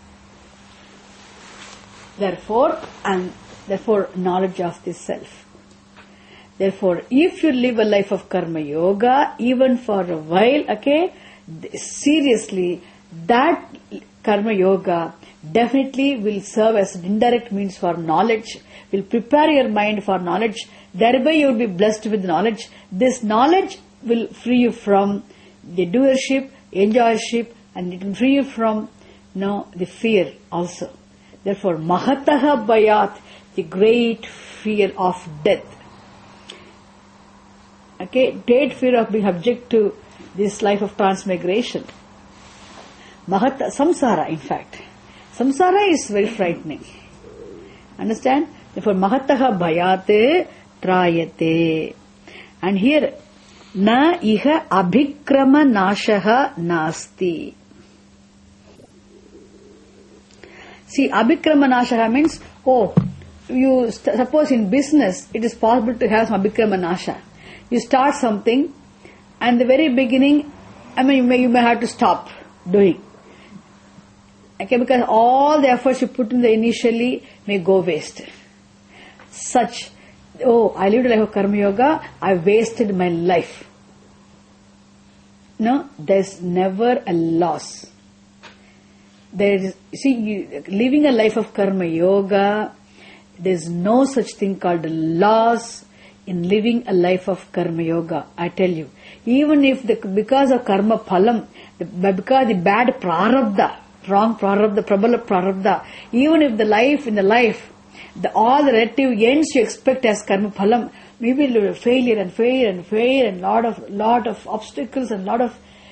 Therefore, knowledge of this self. Therefore, if you live a life of karma yoga, even for a while, okay, seriously, that karma yoga definitely will serve as an indirect means for knowledge, will prepare your mind for knowledge. Thereby you will be blessed with knowledge. This knowledge will free you from the doership, enjoyership, and it will free you from the fear also. Therefore, mahataha bhayat, the great fear of death. Okay, great fear of being subject to this life of transmigration. Samsara, in fact. Samsara is very frightening. Understand? Therefore, mahataha bhayate trayate. And here, na iha abhikrama nashaha nasti. See, abhikrama nashaha means, you suppose in business, it is possible to have some abhikrama nasha. You start something, and the very beginning, you may have to stop doing. Okay, because all the efforts you put in the initially may go waste. Such, I lived a life of Karma Yoga, I wasted my life. No, there's never a loss. Living a life of Karma Yoga, there's no such thing called a loss in living a life of Karma Yoga. I tell you, even if because of Karma Phalam, because the bad prarabdha, wrong prarabdha, prabala prarabdha, even if all the relative ends you expect as Karma Phalam, maybe failure and lot of obstacles and lot of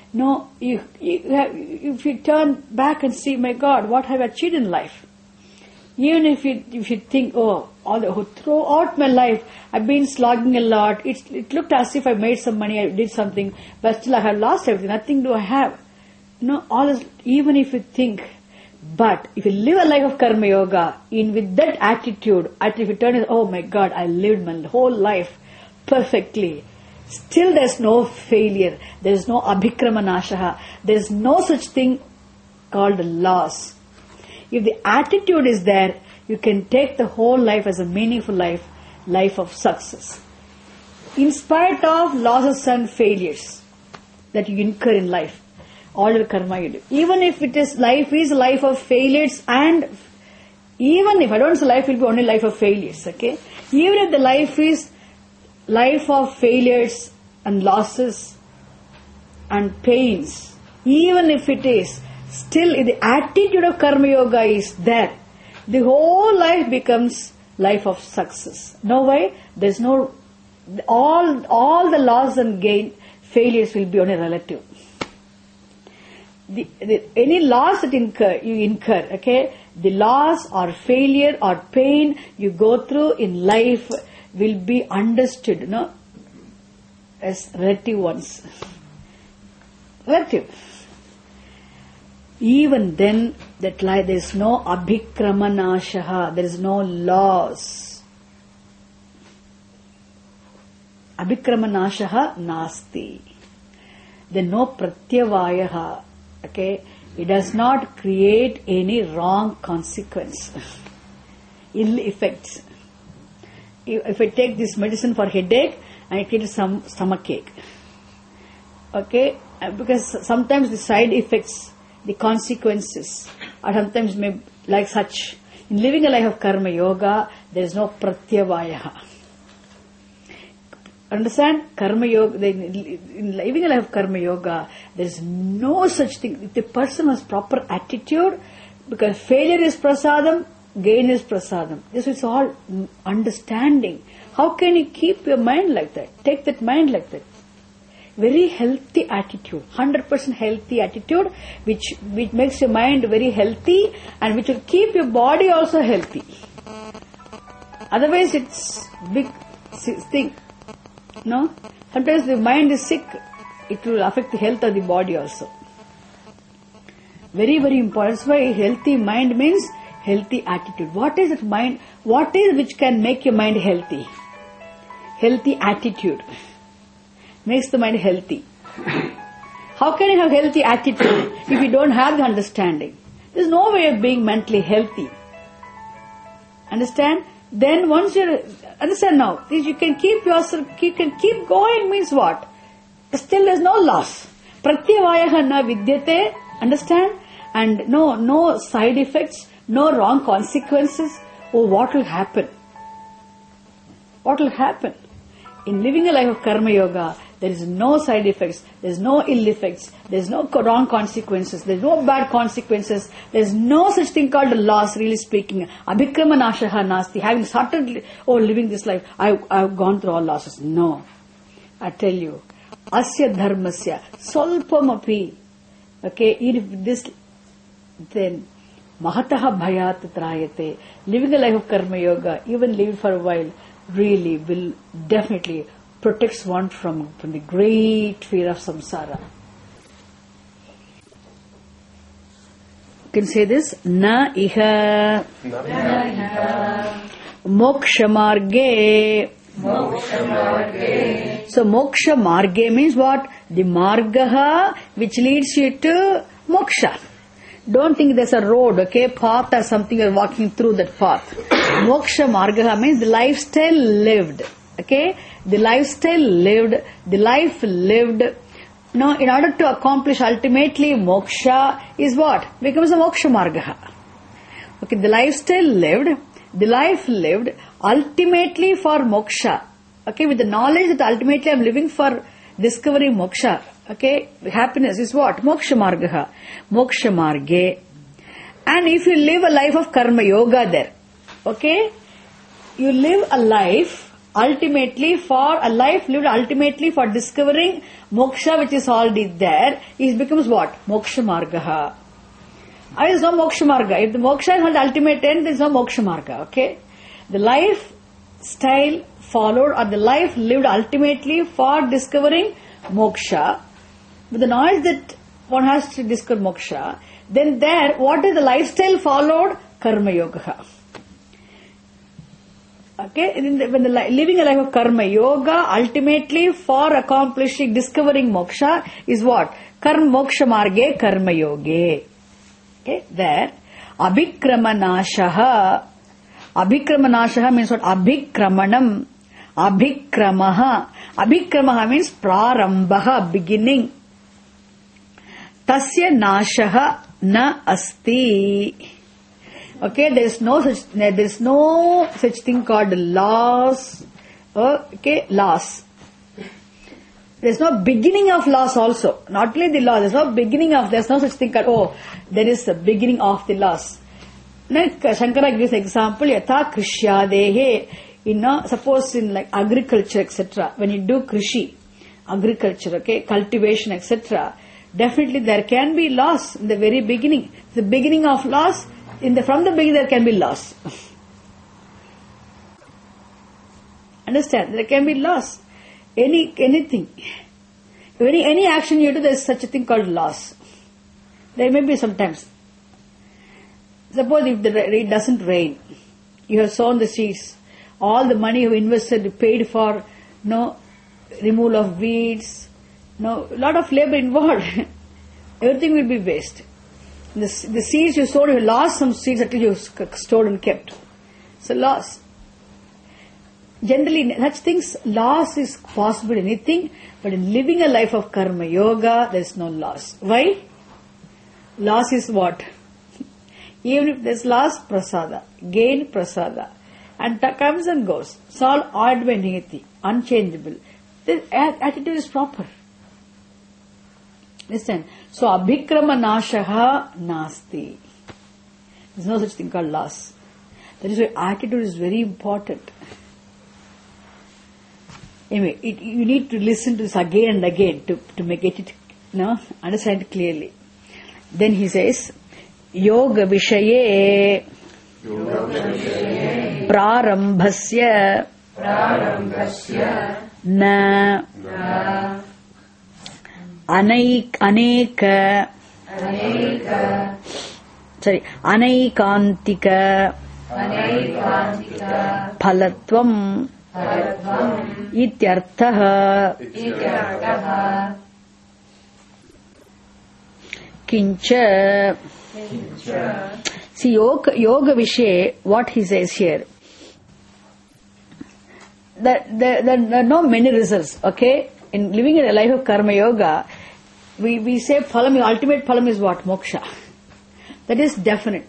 if you turn back and see, my God, what have I achieved in life? Even if you think, throughout my life, I've been slogging a lot. It looked as if I made some money, I did something, but still I have lost everything. Nothing do I have. All this, even if you think, but if you live a life of Karma Yoga, with that attitude, if you turn it, oh my God, I lived my whole life perfectly. Still there's no failure. There's no abhikramanashaha. There's no such thing called loss. If the attitude is there, you can take the whole life as a meaningful life of success. In spite of losses and failures that you incur in life, all your karma you do. Even if life is a life of failures, and even if, I don't say life will be only life of failures, okay? Even if the life is life of failures and losses and pains, even if it is, still if the attitude of Karma Yoga is there, the whole life becomes life of success. No way, there's no, all the loss and gain, failures will be only relative. Any loss that you incur, okay, the loss or failure or pain you go through in life will be understood, as relative ones. Relative. Even then, that there is no abhikramanashaha, there is no loss. Abhikramanashaha nasti. There is no pratyavayaha. Okay, it does not create any wrong consequence, ill effects. If I take this medicine for headache, I get some stomachache. Okay, because sometimes the side effects, the consequences, are sometimes may like such. In living a life of Karma Yoga, there is no pratyavayaha. Understand? Karma Yoga, in living a life of Karma Yoga, there is no such thing. If the person has proper attitude, because failure is prasadam, gain is prasadam. This is all understanding. How can you keep your mind like that? Take that mind like that. Very healthy attitude, 100% healthy attitude, which makes your mind very healthy and which will keep your body also healthy. Otherwise, it's big thing. No? Sometimes the mind is sick, it will affect the health of the body also. Very, very important. That's why healthy mind means healthy attitude. What is that mind? What is which can make your mind healthy? Healthy attitude makes the mind healthy. How can you have healthy attitude if you don't have the understanding? There's no way of being mentally healthy. Understand? Then once you understand now, you can keep yourself, you can keep going means what? Still there's no loss. Pratyavayaha na vidyate, understand? And no side effects, no wrong consequences. Oh, what will happen? What will happen? In living a life of Karma Yoga, there is no side effects, there is no ill effects, there is no wrong consequences, there is no bad consequences, there is no such thing called a loss, really speaking. Abhikramanashaha nasti. Having started, living this life, I've gone through all losses. No. I tell you, asya dharmasya, solpamapi. Okay, if this, then mahataha bhayat trayate. Living a life of Karma Yoga, even live for a while, really will definitely protects one from the great fear of samsara. You can say this, na iha moksha marge. So moksha marge means what? The margaha which leads you to moksha. Don't think there's a road, okay, path or something you're walking through that path. Moksha marga means the lifestyle lived, okay? The lifestyle lived, the life lived. Now, in order to accomplish ultimately moksha is what? Becomes a moksha marga. Okay, the lifestyle lived, the life lived, ultimately for moksha. Okay, with the knowledge that ultimately I'm living for discovering moksha. Okay, happiness is what? Moksha marga. Moksha marge. And if you live a life of karma yoga there, okay, you live a life ultimately for discovering moksha, which is already there, it becomes what? Moksha marga. There is no moksha marga. If the moksha is not the ultimate end, there is no moksha marga. Okay, the lifestyle followed or the life lived ultimately for discovering moksha, with the knowledge that one has to discover moksha, then there, what is the lifestyle followed? Karma yoga. Okay, living a life of karma yoga, ultimately for accomplishing, discovering moksha, is what? Karma moksha marge karma yoge. Okay, there, abhikramanashaha. Abhikramanashaha means what? Abhikramanam. Abhikramaha. Abhikramaha means prarambha, beginning. Tasya nashaha na asti. Okay, there is no such thing called loss. Okay, loss. There is no beginning of loss also. Not only the loss, there is no such thing called, there is the beginning of the loss. Like Shankara gives example, yatha krishyadehe. Suppose in like agriculture, etc. When you do krishi, agriculture, okay, cultivation, etc. Definitely there can be loss in the very beginning. The beginning of loss, from the beginning there can be loss. Understand? There can be loss. Anything. Any action you do, there is such a thing called loss. There may be sometimes. Suppose if it doesn't rain, you have sown the seeds, all the money you have invested, paid for, removal of weeds, lot of labor involved. Everything will be waste. The seeds you sowed, you lost some seeds that you stored and kept. So loss. Generally, such things, loss is possible in anything, but in living a life of karma yoga, there is no loss. Why? Loss is what? Even if there is loss, prasada. Gain, prasada. And comes and goes. It's all odd by niyati, unchangeable. The attitude is proper. Listen. So, abhikrama nashaha nasti. There is no such thing called loss. That is why attitude is very important. Anyway, you need to listen to this again and again to make it, understand it clearly. Then he says, yoga vishaye prarambhasya na anaikantika phalatvam ityartha kincha. See, yoga vishay, what he says here, there are no many results, okay? In living a life of karma yoga, we say phalam, ultimate phalam is what? Moksha. That is definite.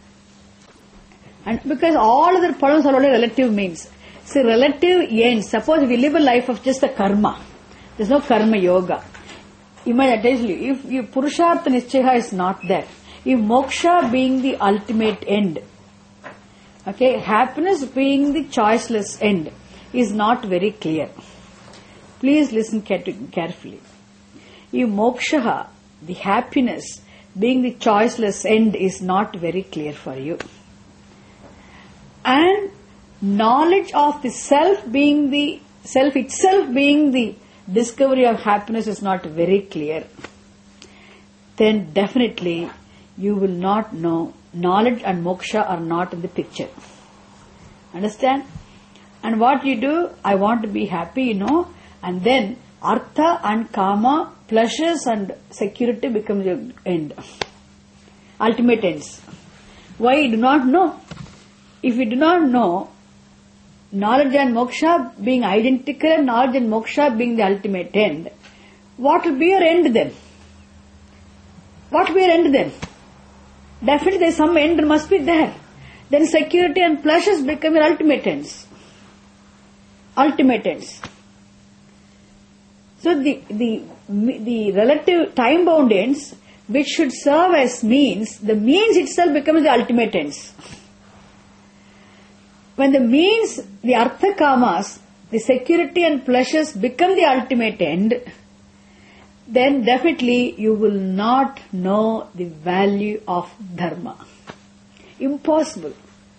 And because all other phalams are only relative means. See, relative ends. Suppose we live a life of just the karma, there is no karma yoga. Imagine, I tell you, if Purushartha Nischaya is not there, if moksha being the ultimate end, okay, happiness being the choiceless end, is not very clear. Please listen carefully. If moksha, the happiness being the choiceless end, is not very clear for you, and knowledge of the self itself being the discovery of happiness is not very clear, then definitely you will not know. Knowledge and moksha are not in the picture. Understand? And what you do, I want to be happy, and then artha and kama, pleasures and security becomes your end. ultimate ends. Why you do not know? If you do not know, knowledge and moksha being identical and knowledge and moksha being the ultimate end, what will be your end then? What will be your end then? Definitely there is some end must be there. Then security and pleasures become your ultimate ends. Ultimate ends. So the relative time bound ends which should serve as means, the means itself becomes the ultimate ends. When the means, the artha kamas, the security and pleasures become the ultimate end, then definitely you will not know the value of dharma. Impossible.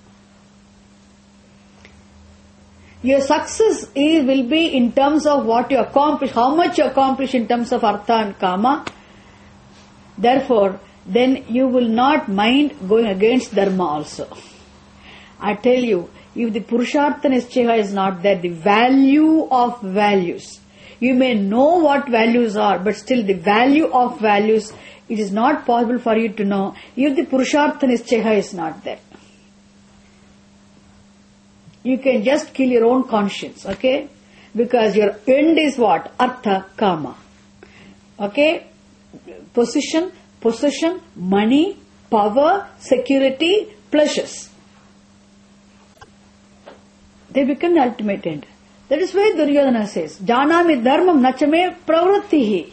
Your success will be in terms of what you accomplish, how much you accomplish in terms of artha and kama. Therefore, then you will not mind going against dharma also. I tell you, if the purushartha nischaya is not there, the value of values, you may know what values are, but still the value of values, it is not possible for you to know if the purushartha nischaya is not there. You can just kill your own conscience, okay? Because your end is what? Artha, kama. Okay? Position, possession, money, power, security, pleasures. They become the ultimate end. That is why Duryodhana says, Janami dharmam nachame pravrittihi.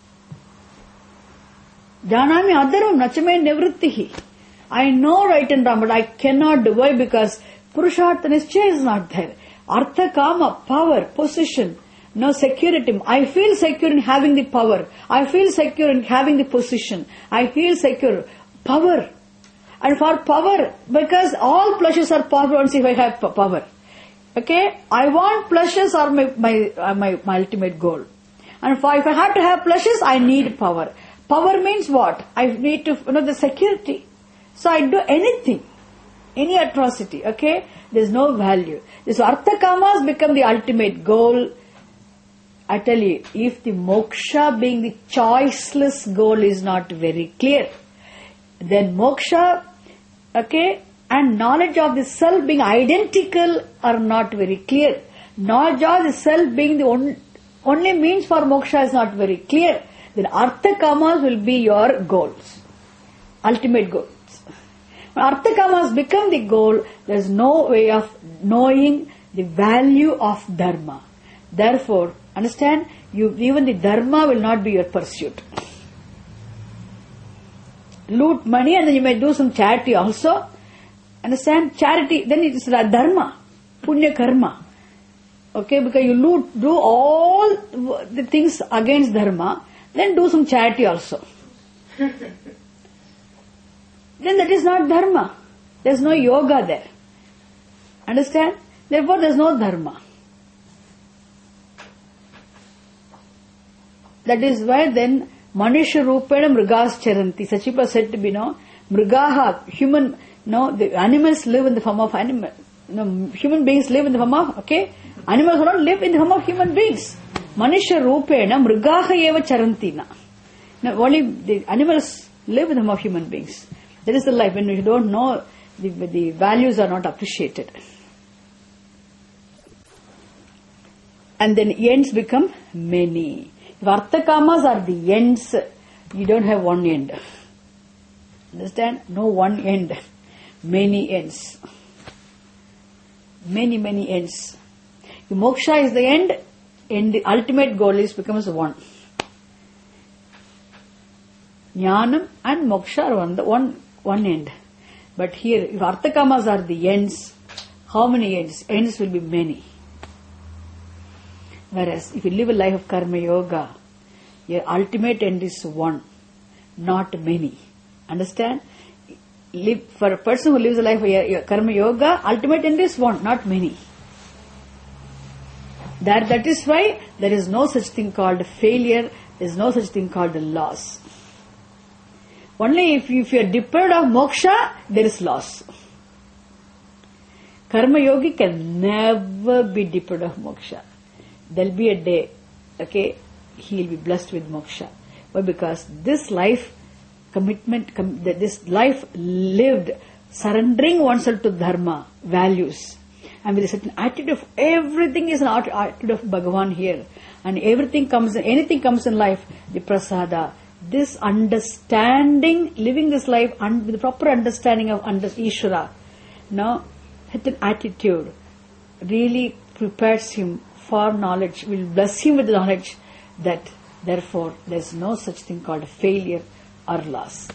Janami adharmam nachame nivrittihi. I know right and wrong, but I cannot do. Why? Because Purushartha nischaya is not there. Artha, kama, power, position, no security. I feel secure in having the power. I feel secure in having the position. I feel secure. Power. And for power, because all pleasures are powerful once if I have power. Okay? I want pleasures are my ultimate goal. And if I have to have pleasures, I need power. Power means what? I need to know the security. So I do anything. Any atrocity, okay? There's no value. This artha kamas become the ultimate goal. I tell you, if the moksha being the choiceless goal is not very clear, then moksha, okay, and knowledge of the self being identical are not very clear. Knowledge of the self being the only means for moksha is not very clear. Then artha kamas will be your goals. Ultimate goals. When artha kamas become the goal, there is no way of knowing the value of dharma. Therefore, understand, even the dharma will not be your pursuit. Loot money and then you may do some charity also. Understand? Charity, then it is dharma, punya karma. Okay, because you do all the things against dharma, then do some charity also. Then that is not dharma. There is no yoga there. Understand? Therefore there is no dharma. That is why then Manusha Rupena Mrigas Charanti. Sachipa said to be, Mrigaha, human, the animals live in the form of animal. Human beings live in the form of, okay? Animals do not live in the form of human beings. Manusha Rupena Mrigaha eva Charantina. Now only the animals live in the form of human beings. That is the life. When you don't know, the values are not appreciated. And then ends become many. If artha kamas are the ends, you don't have one end. Understand? No one end. Many ends. Many, many ends. If moksha is the end, and the ultimate goal is becomes one. Jnanam and moksha are one end. But here, if artha kamas are the ends, how many ends? Ends will be many. Whereas, if you live a life of karma yoga, your ultimate end is one, not many. Understand? For a person who lives a life of karma yoga, ultimate end is one, not many. That is why there is no such thing called failure, there is no such thing called loss. Only if you are deprived of moksha, there is loss. Karma yogi can never be deprived of moksha. There will be a day, okay, he will be blessed with moksha. Why? Because this life commitment, this life lived, surrendering oneself to dharma, values, and with a certain attitude of everything is an attitude of Bhagavan here, and anything comes in life, the prasada. This understanding, living this life with the proper understanding of Ishvara, with an attitude, really prepares him for knowledge, will bless him with the knowledge that therefore there is no such thing called failure or loss.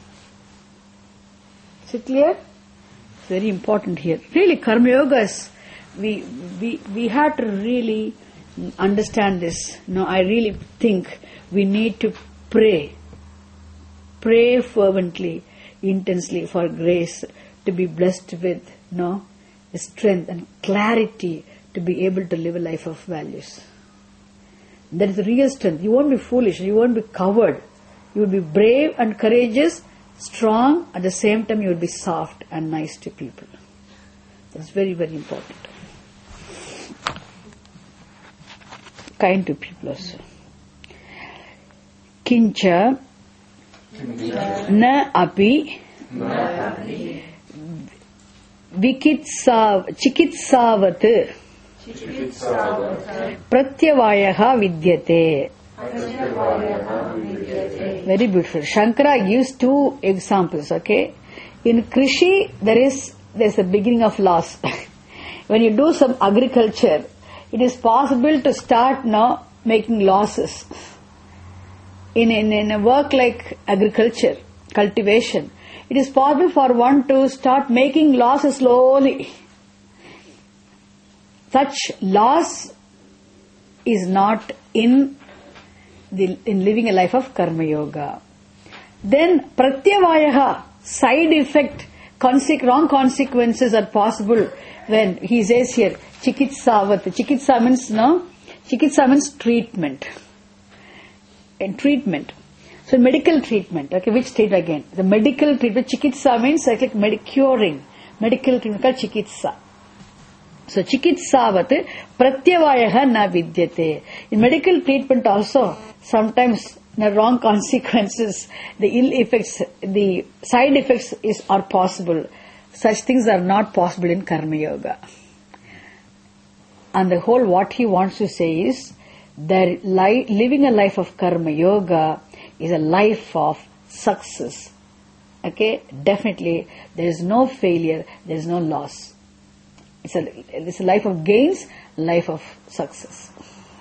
Is it clear? It's very important here. Really, Karma Yoga is, we have to really understand this. I really think we need to pray fervently, intensely for grace to be blessed with the strength and clarity to be able to live a life of values. That is the real strength. You won't be foolish, you won't be coward. You will be brave and courageous, strong, at the same time you will be soft and nice to people. That's very, very important. Kind to people also. Kincha na api chikitsavat pratyavayaha vidyate. Very beautiful. Shankara gives two examples, okay? In Krishi, there's a beginning of loss. When you do some agriculture, it is possible to start now making losses. In a work like agriculture, cultivation, it is possible for one to start making losses slowly. Such loss is not in living a life of Karma Yoga. Then Pratyavayaha, side effect, wrong consequences are possible when he says here, Chikitsavat. Chikitsa means treatment. In treatment. So medical treatment, okay, which state again? The medical treatment, Chikitsa means like curing. Medical treatment called Chikitsa. So Chikitsavat Pratyavayaha na vidyate. In medical treatment also, sometimes the wrong consequences, the ill effects, the side effects are possible. Such things are not possible in Karma Yoga. And the whole what he wants to say is that living a life of Karma Yoga is a life of success. Okay? Definitely, there is no failure, there is no loss. It's a life of gains, life of success.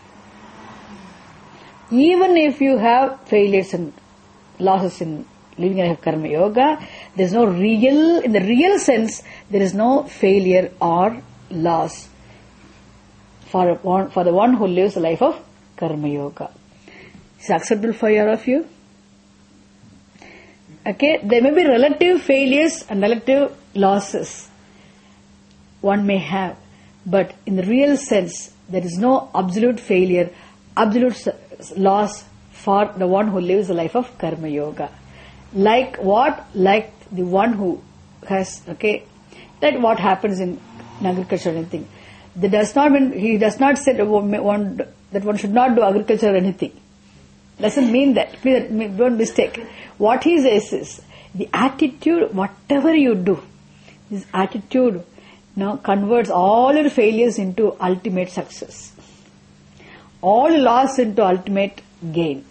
Even if you have failures and losses in living a life of Karma Yoga, there's no in the real sense, there is no failure or loss for the one who lives a life of Karma Yoga. Is it acceptable for all of you? Okay, there may be relative failures and relative losses one may have, but in the real sense, there is no absolute failure, absolute loss for the one who lives a life of Karma Yoga. Like what? Like the one who has, okay, that what happens in agriculture or anything. That does not mean, he does not say that one should not do agriculture or anything. Doesn't mean that. Please don't mistake. What he says is, the attitude, whatever you do, this attitude converts all your failures into ultimate success. All loss into ultimate gain.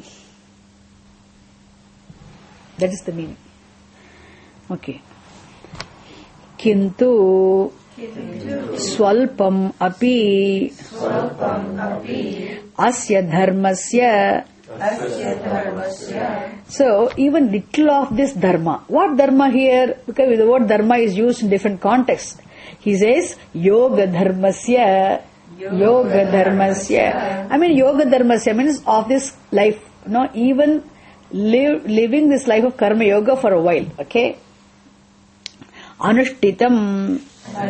That is the meaning. Okay. Kintu swalpam api asya dharmasya. So even little of this dharma. What dharma here? Because the word dharma is used in different contexts. He says yoga dharmasya. Yoga dharmasya. I mean yoga dharmasya means of this life. Even living this life of Karma Yoga for a while. Okay. Anushtitam.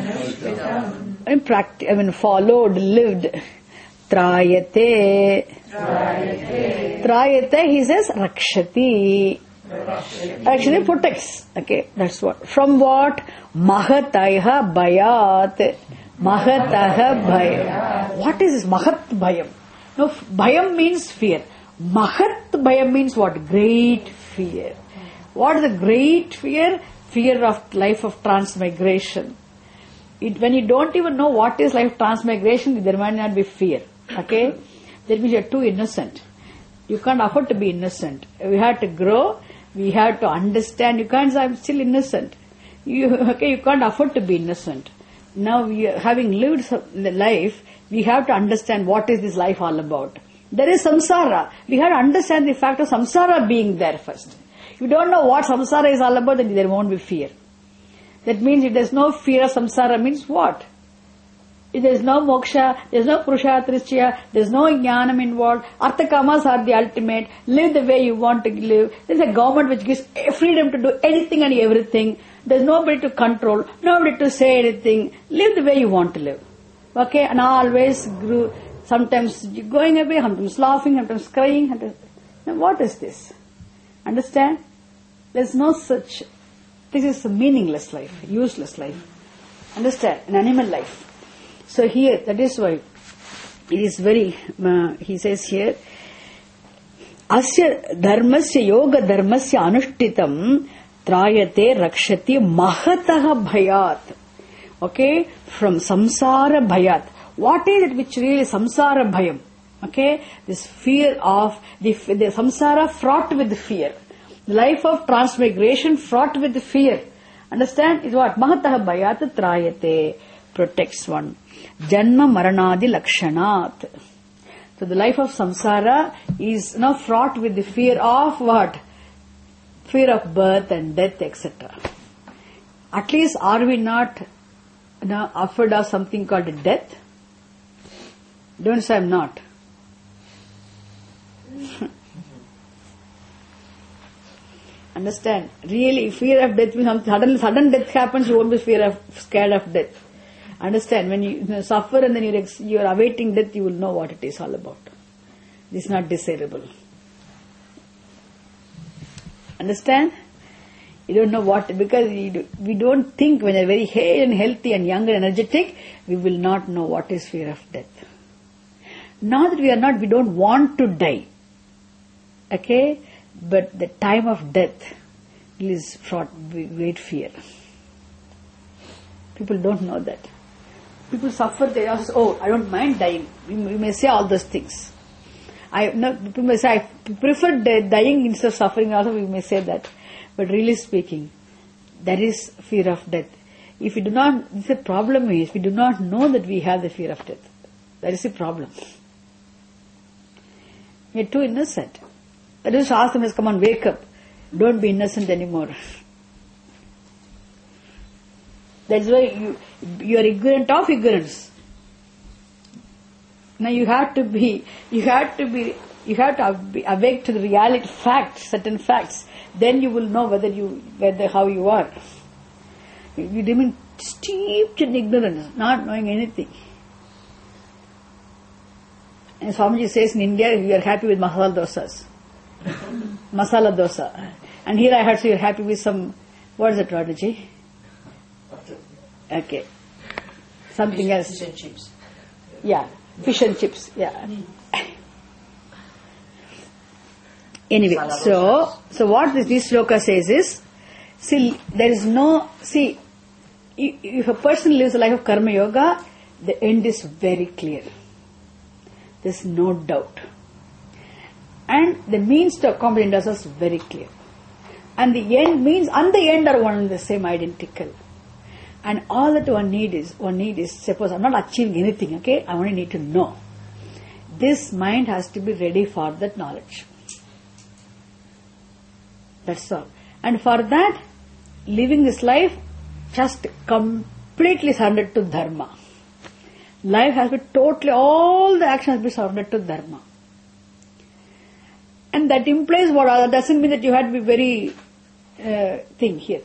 Followed, lived. Trayate. Trayate, he says, rakshati. Actually protects. Okay, that's what. From what? Mahataiha bayat. Mahataha bhayam. What is this Mahat bhayam? No, bhayam means fear. Mahat bhayam means what? Great fear. What is the great fear? Fear of life of transmigration. When you don't even know what is life transmigration, there might not be fear. Okay? That means you are too innocent. You can't afford to be innocent. We have to grow. We have to understand. You can't say, I'm still innocent. You can't afford to be innocent. Now, having lived the life, we have to understand what is this life all about. There is samsara. We have to understand the fact of samsara being there first. If you don't know what samsara is all about, then there won't be fear. That means if there is no fear of samsara, means what? If there is no moksha, there is no purushartha nischaya, there is no jnanam involved, artha kamas are the ultimate, live the way you want to live. There is a government which gives freedom to do anything and everything. There is nobody to control, nobody to say anything. Live the way you want to live. Okay? And always grew, sometimes going away, sometimes laughing, sometimes crying. Now what is this? Understand? There is no such. This is a meaningless life, useless life. Understand? An animal life. So here, that is why it is very, he says here, asya dharmasya yoga dharmasya anushtitam trayate rakshati mahataha bhayat. Okay? From samsara bhayat. What is it which really samsara bhayam? Okay? This fear of, the samsara fraught with fear. The life of transmigration fraught with fear. Understand? Is what? Mahataha bhayat trayate. Protects one. Janma maranadi lakshanat. So the life of samsara is now fraught with the fear of what? Fear of birth and death, etc. At least are we not afraid of something called death? Don't say I'm not. Understand? Really, fear of death means sudden death happens, you won't be scared of death. Understand? When you suffer and then you are awaiting death, you will know what it is all about. This is not desirable. Understand? You don't know what, because we don't think when you are very hale and healthy and young and energetic, we will not know what is fear of death. Not that we don't want to die. Okay? But the time of death is fraught with great fear. People don't know that. People suffer, they ask, oh, I don't mind dying. We may say all those things. People may say, I prefer dying instead of suffering also, we may say that. But really speaking, there is fear of death. If we do not, the problem is, we do not know that we have the fear of death. That is the problem. We are too innocent. That is, Shastra says, come on, wake up. Don't be innocent anymore. That's why you are ignorant of ignorance. Now you have to be awake to the reality, facts, certain facts. Then you will know how you are. You remain steeped in ignorance, not knowing anything. And Swamiji says in India, you are happy with masala dosas. Masala dosa. And here I heard, so you are happy with some, what is it, Radhaji? Okay. Something else. Fish and chips. Yeah. Fish and chips. Yeah. Anyway, so what this shloka says is, if a person lives a life of karma yoga, the end is very clear. There's no doubt. And the means to accomplish it is very clear. And the end means and the end are one and the same, identical. And all that one need is, suppose I'm not achieving anything, okay? I only need to know. This mind has to be ready for that knowledge. That's all. And for that, living this life, just completely surrendered to dharma. Life has been totally, all the action has been surrendered to dharma. And that implies what? That doesn't mean that you have to be very thing here.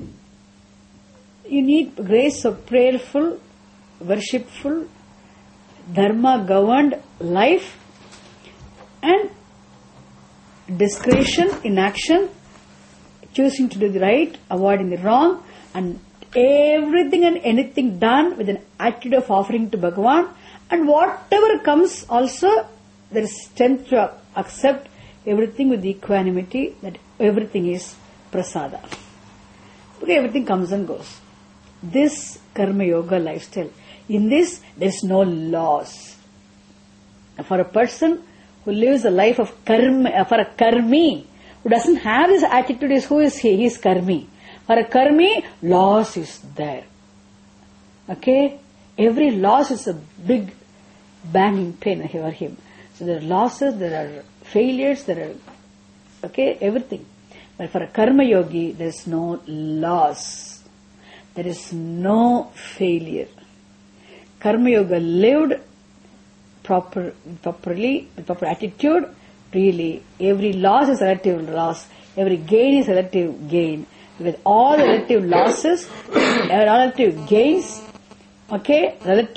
You need grace of prayerful, worshipful, dharma governed life, and discretion in action, choosing to do the right, avoiding the wrong, and everything and anything done with an attitude of offering to Bhagavan, and whatever comes also, there is strength to accept everything with equanimity, that everything is prasada. Okay, everything comes and goes. This karma yoga lifestyle, in this there is no loss. For a person who lives a life of karma, for a karmi who doesn't have this attitude, is who is he? He is karmi. For a karmi, loss is there. Okay? Every loss is a big banging pain for him. So there are losses, there are failures, there are, okay, everything. But for a karma yogi, there is no loss. There is no failure. Karma yoga lived properly, with proper attitude, really, every loss is relative loss, every gain is relative gain. With all the relative losses, relative gains, okay,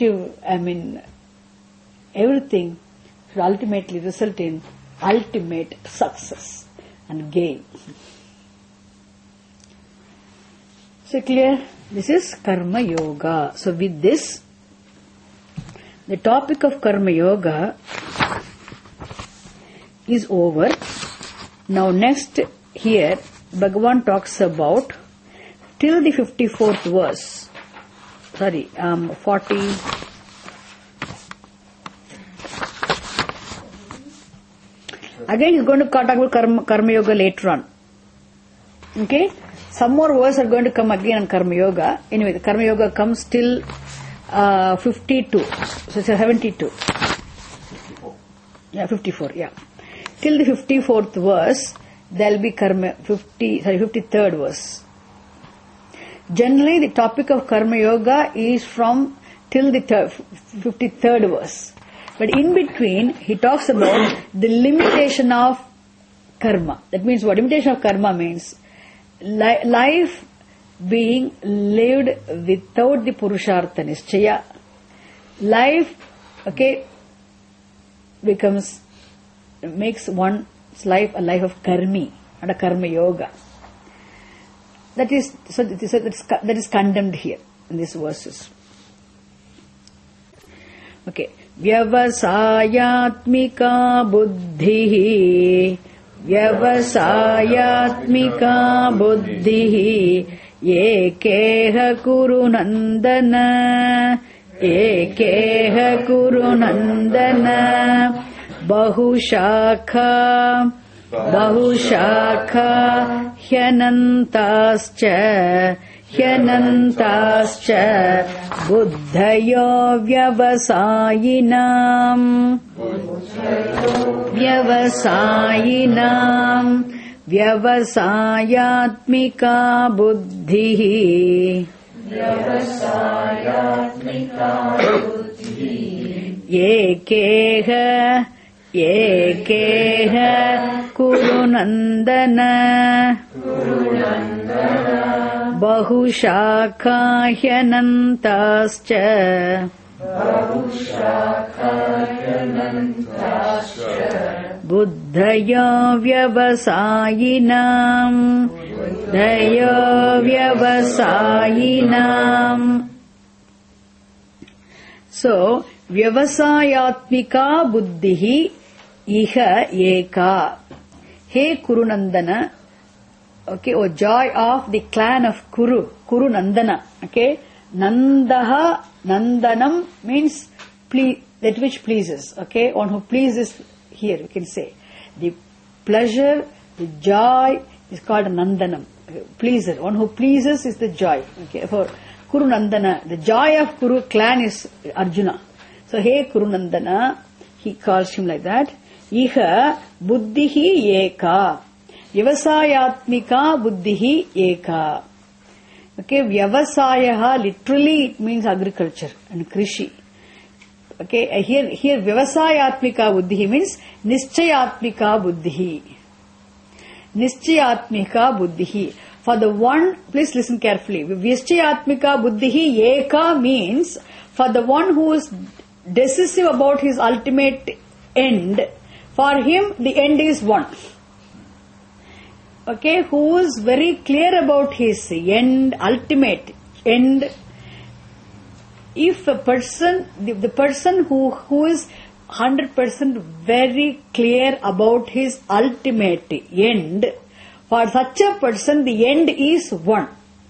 everything should ultimately result in ultimate success and gain. So clear? This is Karma Yoga. So with this, the topic of Karma Yoga is over. Now next here, Bhagavan talks about till the 54th verse. 40. Again, he's going to talk about Karma Yoga later on. Okay? Some more verses are going to come again on Karma Yoga. Anyway, the Karma Yoga comes till 52. So it's 72. 54. Yeah, 54, yeah. Till the 54th verse, there will be 53rd verse. Generally, the topic of Karma Yoga is from till the 53rd verse. But in between, he talks about the limitation of karma. That means what? Limitation of karma means life being lived without the Purushartha Nischaya. Life, okay, makes one's life a life of karmi, and a Karma Yoga. That is condemned here in these verses. Okay. Vyavasayatmika buddhihi ekeha kurunandana bahushakha hyanantascha buddhayo vyavasayatmika buddhihi ekeha kurunandana bahushakha hyanantascha buddhayo vyavasayinam. So, vyavasayatmika buddhihi iha eka. Hey Kurunandana, okay, or joy of the clan of Kuru Nandana, okay. Nandanam means that which pleases, okay. One who pleases, here we can say. The pleasure, the joy is called Nandanam. Pleaser. One who pleases is the joy. Okay. For Kuru Nandana, the joy of Kuru clan is Arjuna. So, hey Kurunandana, he calls him like that. Iha buddhihi eka. Vyavasayatmika buddhihi eka. Okay, Vyavasayaha literally it means agriculture and Krishi. Okay, here Vyavasayatmika buddhihi means Nischayatmika buddhihi. Nischayatmika buddhihi. For the one, please listen carefully. Nischayatmika buddhihi eka means for the one who is decisive about his ultimate end, for him the end is one. Okay, who is very clear about his end, ultimate end. If a person, the person who is 100% very clear about his ultimate end, For such a person, the end is one.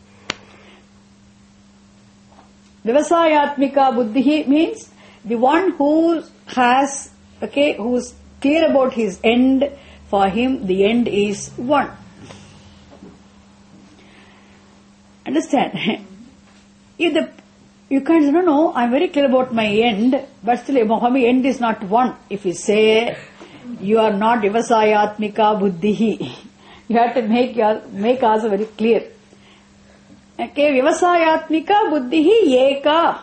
Vivasayatmika buddhi means the one who has, who's clear about his end. For him, the end is one. Understand? If you can't say, no, I'm very clear about my end, but still, my end is not one. If you say, you are not Vivasayatmika buddhi, you have to make also very clear. Okay, Vivasayatmika buddhi eka.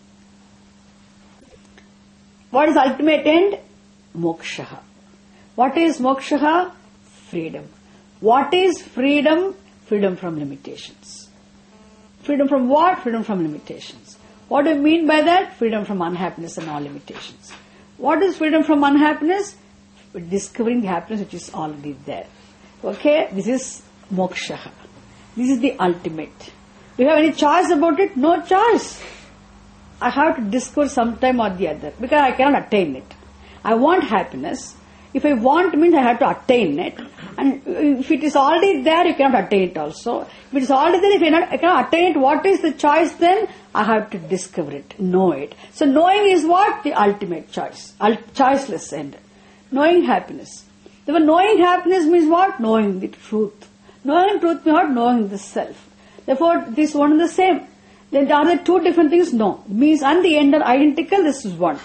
What is ultimate end? Moksha. What is moksha? Freedom. What is freedom? Freedom from limitations. Freedom from what? Freedom from limitations. What do you mean by that? Freedom from unhappiness and all limitations. What is freedom from unhappiness? Discovering the happiness which is already there. Okay, this is moksha. This is the ultimate. Do you have any choice about it? No choice. I have to discover sometime or the other because I cannot attain it. I want happiness. If I want means I have to attain it. And if it is already there, you cannot attain it also. If it is already there, if I cannot attain it, what is the choice then? I have to discover it, know it. So knowing is what? The ultimate choice. Choiceless end. Knowing happiness. Therefore, knowing happiness means what? Knowing the truth. Knowing truth means what? Knowing the self. Therefore, this one is the same. Then are there two different things? No. Means and the end are identical, this is one.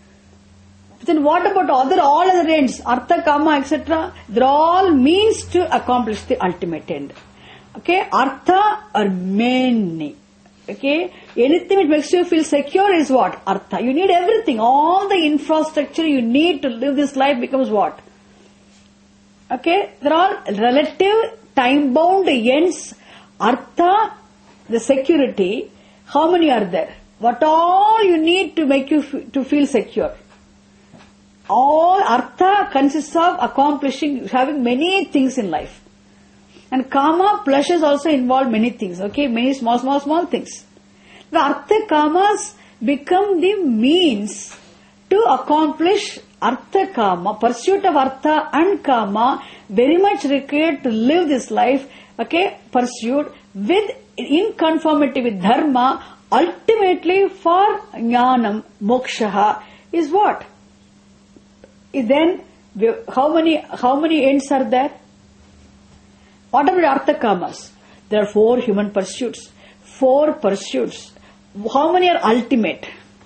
Then what about all other ends? Artha, kama, etc. They're all means to accomplish the ultimate end. Okay? Artha are many. Okay? Anything which makes you feel secure is what? Artha. You need everything. All the infrastructure you need to live this life becomes what? Okay? They're all relative, time-bound ends. Artha, the security. How many are there? What all you need to make you to feel secure? All artha consists of accomplishing, having many things in life. And kama, pleasures also involve many things, okay? Many small things. The artha kamas become the means to accomplish artha kama, pursuit of artha and kama, very much required to live this life, okay? Pursued with, in conformity with dharma, ultimately for jnanam, moksha, is what? Then, how many ends are there? What are the artha kamas? There are 4 human pursuits. 4 pursuits. How many are ultimate?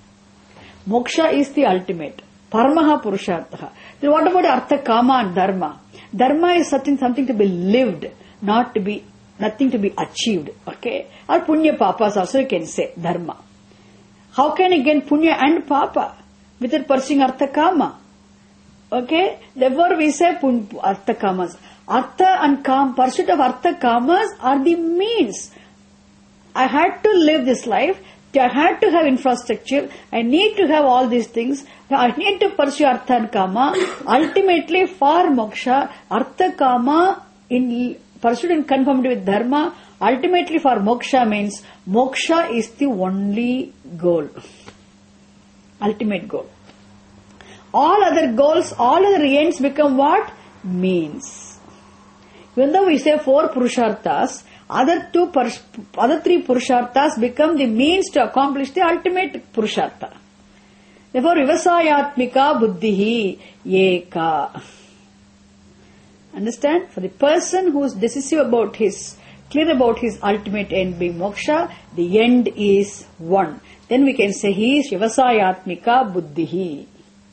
Moksha is the ultimate. Paramaha purushartha. Then what about artha kama and dharma? Dharma is something to be lived, nothing to be achieved. Okay? Or punya papas also you can say, dharma. How can you gain punya and papa without pursuing artha kama? Okay? Therefore we say artha kamas. Artha and pursuit of artha kamas are the means. I had to live this life. I had to have infrastructure. I need to have all these things. I need to pursue artha and kama. Ultimately for moksha, artha kama in pursuit in conformity with dharma. Ultimately for moksha means moksha is the only goal. Ultimate goal. All other goals, all other ends become what? Means. Even though we say 4 purusharthas, other 3 purusharthas become the means to accomplish the ultimate purushartha. Therefore, Vivasayatmika buddhihi eka. Understand? For the person who is decisive about clear about his ultimate end being moksha, the end is one. Then we can say he is Vivasayatmika buddhihi.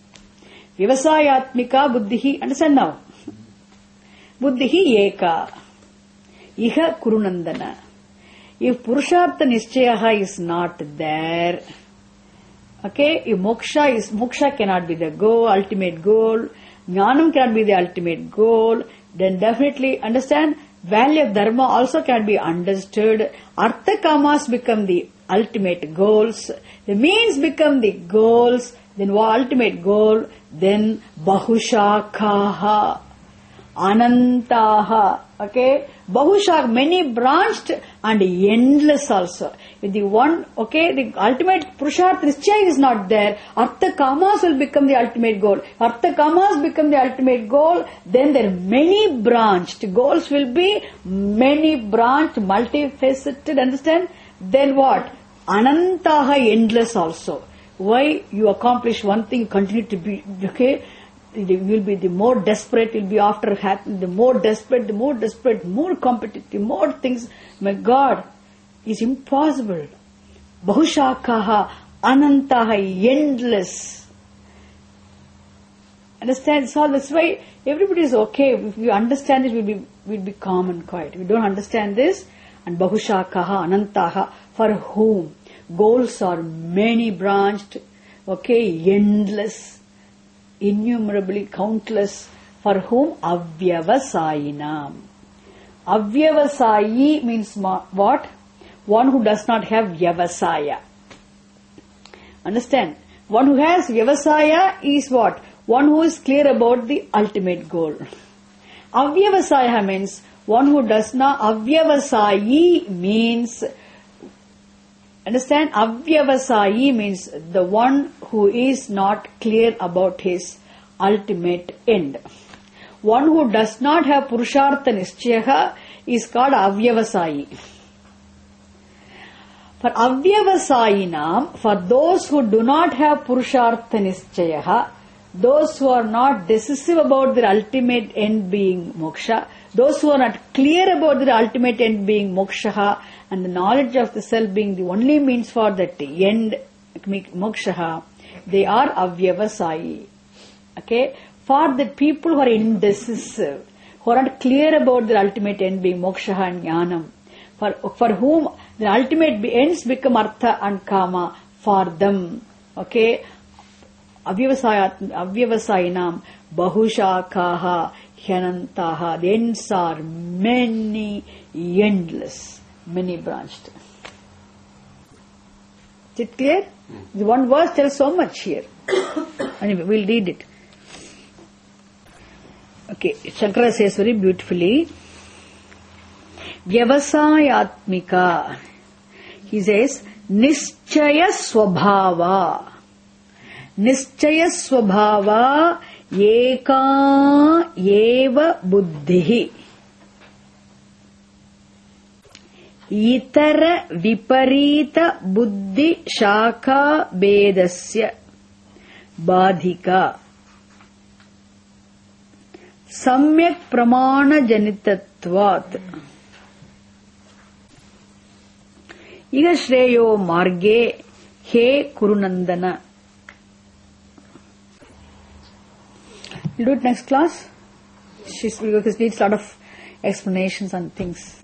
Vivasayatmika buddhihi. Understand now? Buddhihi eka. Iha kurunandana. If Purushartha Nishchayaha is not there, okay, if moksha cannot be the goal, ultimate goal, jnanam cannot be the ultimate goal, then definitely understand, value of dharma also can be understood. Artha kamas become the ultimate goals, the means become the goals, then ultimate goal, then bahushakaha. Anantaha. Okay, Bahushak, many branched and endless also. If the one, okay, the ultimate Purushartha Nischaya is not there, Artha Kamas will become the ultimate goal. Artha Kamas become the ultimate goal, then there are many branched. Goals will be many branched, multifaceted, understand? Then what? Anantaha, endless also. Why? You accomplish one thing, continue to be, okay? You will be the more desperate, you'll be after the more desperate, more competitive, more things. My God, it's impossible. Bahushakaha, anantaha, endless. Understand? So that's why everybody is okay. If you understand it, we'll be calm and quiet. If you don't understand this, and Bahushakaha, anantaha, for whom? Goals are many branched, okay, endless, innumerably countless, for whom? Avyavasayinam. Avyavasayi means what? One who does not have Vyavasaya. Understand? One who has Vyavasaya is what? One who is clear about the ultimate goal. Avyavasaya means one who does not. Avyavasayi means, understand? Avyavasayi means the one who is not clear about his ultimate end. One who does not have Purushartha Nischaya is called Avyavasayi. For Avyavasayinam, for those who do not have Purushartha Nischaya, those who are not decisive about their ultimate end being moksha, those who are not clear about their ultimate end being moksha, and the knowledge of the self being the only means for that end, moksha, they are avyavasayi. Okay? For the people who are indecisive, who are not clear about their ultimate end being moksha and jnanam, for whom the ultimate ends become artha and kama, for them. Okay? Avyavasayinam bahushakaha hyanantaha. The ends are many, endless, many branched. Is it clear? The one verse tells so much here. Anyway, we'll read it. Okay, Shankara says very beautifully, Vyavasayatmika. He says, Nischaya Swabhava. Nischaya Swabhava Eka Eva Buddhihi. Itara Viparita Buddhi Shaka Bedasya Badhika Samyak Pramana Janitatvat Iga Shreyo Marge He Kurunandana. We'll do it next class. Because it needs a lot of explanations and things.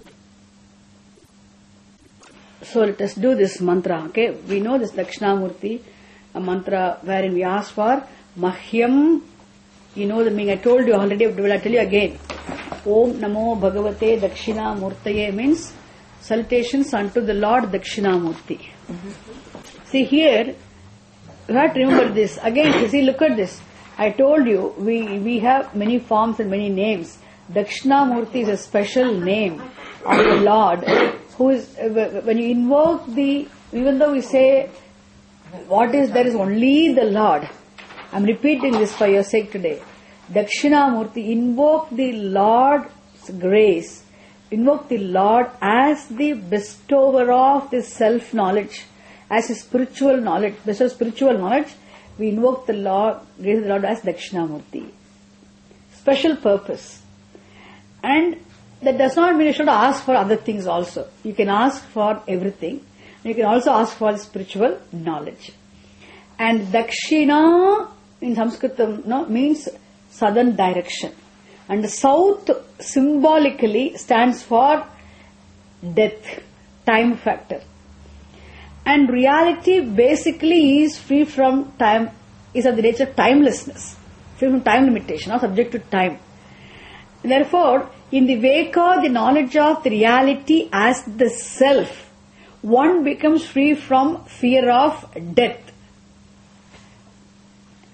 So let us do this mantra. Okay, we know this Dakshinamurti, a mantra wherein we ask for Mahyam. You know the meaning. I told you already. Will I tell you again? Om Namo Bhagavate Dakshinamurtaye means salutations unto the Lord Dakshinamurti. See here, you have to remember this. Again, see, look at this. I told you, we have many forms and many names. Dakshinamurti is a special name of the Lord, who is, when you invoke even though we say, there is only the Lord. I'm repeating this for your sake today. Dakshinamurti, invoke the Lord's grace. Invoke the Lord as the bestower of the self-knowledge, as a spiritual knowledge, bestower spiritual knowledge. We invoke the Lord, grace of the Lord as Dakshinamurti. Special purpose. And that does not mean you should ask for other things also. You can ask for everything. You can also ask for spiritual knowledge. And Dakshina in Sanskritam means southern direction. And south symbolically stands for death, time factor. And reality basically is free from time, is of the nature of timelessness, free from time limitation, not subject to time. Therefore, in the wake of the knowledge of the reality as the self, one becomes free from fear of death.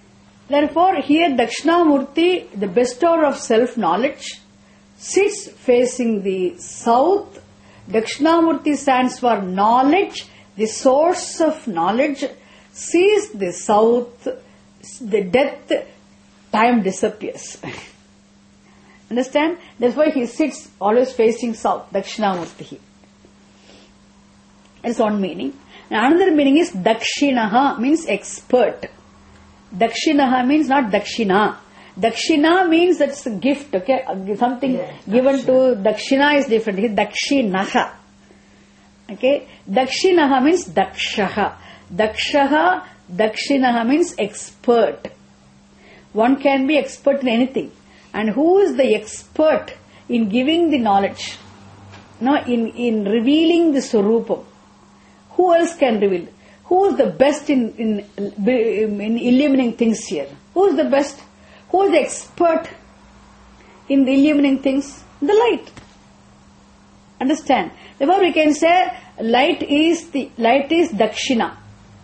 Therefore, here Dakshinamurti, the bestower of self-knowledge, sits facing the south. Dakshinamurti stands for knowledge, the source of knowledge, sees the south, the death, time disappears. Understand? That's why he sits always facing south, Dakshinamurti. That's one meaning. And another meaning is Dakshinaha, means expert. Dakshinaha means not Dakshina. Dakshina means that's a gift, okay? Something given to Dakshina is different. It's Dakshinaha. Okay? Dakshinaha means Dakshaha. Dakshaha, Dakshinaha means expert. One can be expert in anything. And who is the expert in giving the knowledge? No, in revealing the Swarupam. Who else can reveal? Who is the best in illuminating things here? Who is the best? Who is the expert in illuminating things? The light. Understand? Therefore, we can say light is Dakshina.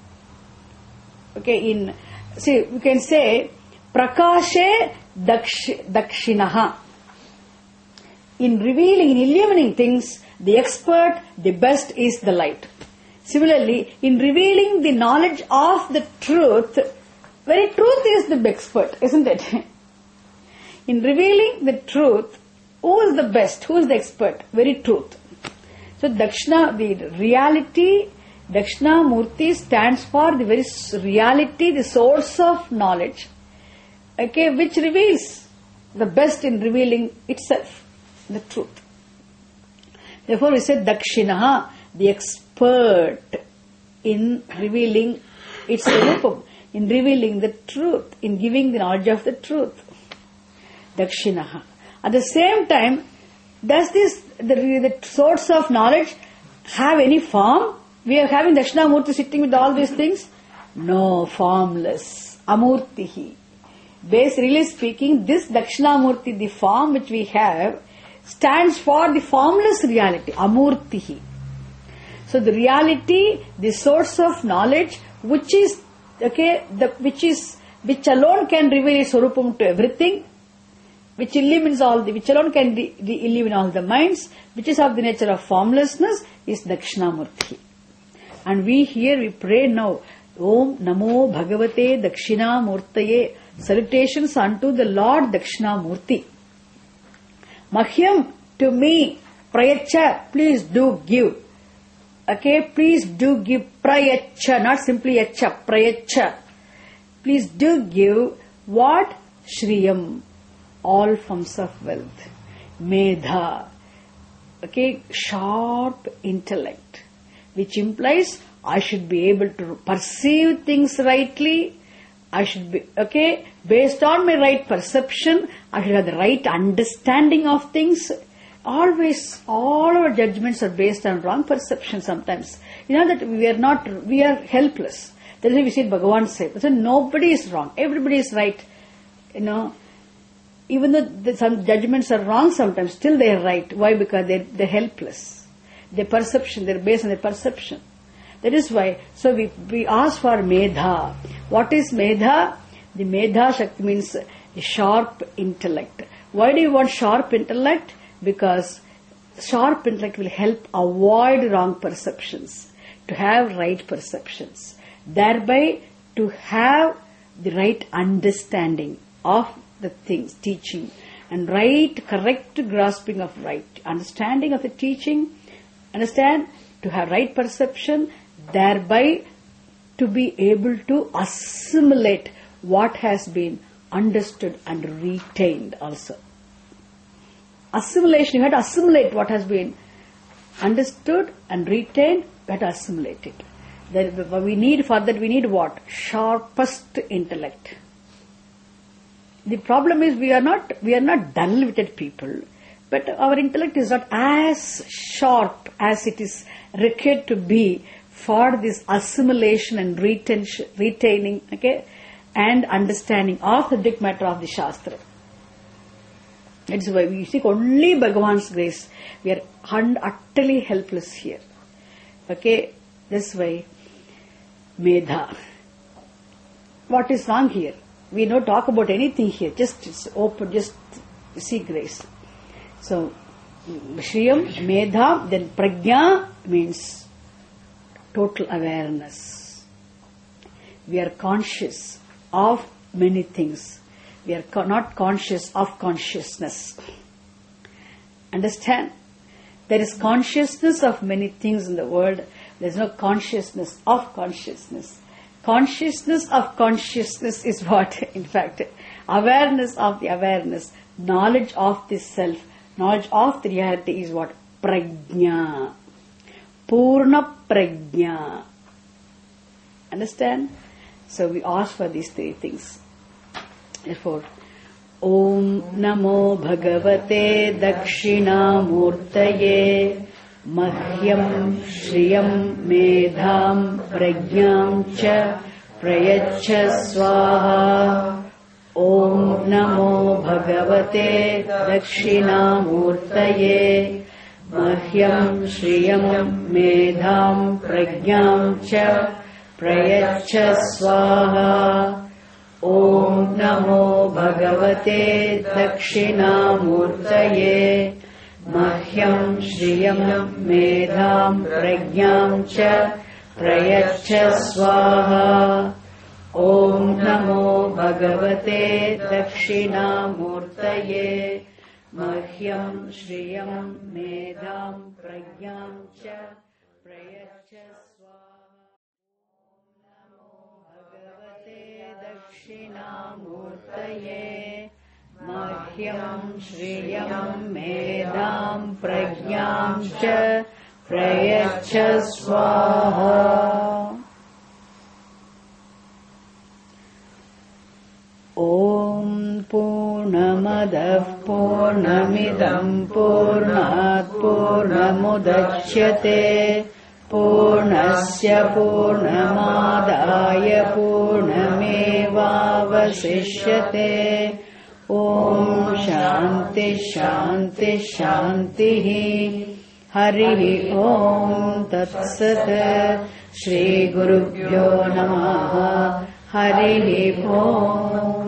Okay, we can say Prakashe Dakshinaha. In revealing, in illuminating things, the expert, the best is the light. Similarly, in revealing the knowledge of the truth, very truth is the expert, isn't it? In revealing the truth, who is the best? Who is the expert? Very truth. So the reality, Dakshinamurti stands for the very reality, the source of knowledge, okay, which reveals the best in revealing itself, the truth. Therefore, we say Dakshinaha, the expert in revealing its Swarupam, in revealing the truth, in giving the knowledge of the truth. Dakshinaha. At the same time, does the source of knowledge have any form? We are having Dakshinamurti sitting with all these things? No, formless. Amurtihi. Basically speaking, this Dakshinamurti, the form which we have, stands for the formless reality, Amurtihi. So the reality, the source of knowledge, which alone can reveal its Swarupam to everything, which alone can illuminate all the minds, which is of the nature of formlessness, is Dakshinamurti. And we pray now, Om Namo Bhagavate Dakshinamurtaye, salutations unto the Lord Dakshinamurti. Mahyam, to me, Prayacha, please do give. Okay, please do give Prayacha, not simply Yacha, Prayacha. Please do give what? Shriyam, all forms of wealth. Medha, okay, sharp intellect, which implies I should be able to perceive things rightly. I should be, okay, based on my right perception, I should have the right understanding of things. Always, all our judgments are based on wrong perception sometimes. You know that we are helpless. That's why we see Bhagavan say, so nobody is wrong, everybody is right. You know, even though some judgments are wrong sometimes, still they are right. Why? Because they're helpless. Their perception, they're based on their perception. That is why, so we ask for Medha. What is Medha? The Medha Shakti means sharp intellect. Why do you want sharp intellect? Because sharp intellect will help avoid wrong perceptions, to have right perceptions, thereby to have the right understanding of the things, teaching, and correct grasping of right understanding of the teaching, to have right perception, thereby to be able to assimilate what has been understood and retained also. Assimilation, you have to assimilate what has been understood and retained, you have to assimilate it. We need what? Sharpest intellect. The problem is we are not dull-witted people, but our intellect is not as sharp as it is required to be for this assimilation and retaining, okay, and understanding of the subject matter of the Shastra. That's why we seek only Bhagavan's grace. We are utterly helpless here. Okay, that's why Medha. What is wrong here? We don't talk about anything here. Just it's open. Just see grace. So, Shriyam, Medha, then Prajna means total awareness. We are conscious of many things. We are not conscious of consciousness. Understand? There is consciousness of many things in the world. There is no consciousness of consciousness. Consciousness of consciousness is what? In fact, awareness of the awareness, knowledge of the self, knowledge of the reality is what? Prajna. Purna Prajna. Understand? So we ask for these three things. Therefore, Om Namo Bhagavate Dakshinamurtaye Mahyam Shriyam Medham Prajnam Cha Prayachha Swaha. Om Namo Bhagavate Dakshinamurtaye Mahyam Shriyam Medham Prajnam Cha Prayachha Swaha. Om Namo Bhagavate Dakshinamurtaye Mahyam Shriyam Medham Prajnam Cha Prayachha Swaha. Om Namo Bhagavate Dakshinamurtaye Mahyam Shriyam Medham Prajnam Cha Prayachha Swaha. Dakshinamurtaye Mahyam Shriyam Medham Prajnam Cha Prayachha Swaha. Om Purnamadah Purnamidam Purnat Purnamudachyate Purnasya Purnamadaya Purnamevavasishyate. Om Shanti Shanti Shanti. Hari Om Tatsat. Shri Gurubhyo Namaha. Hari Om.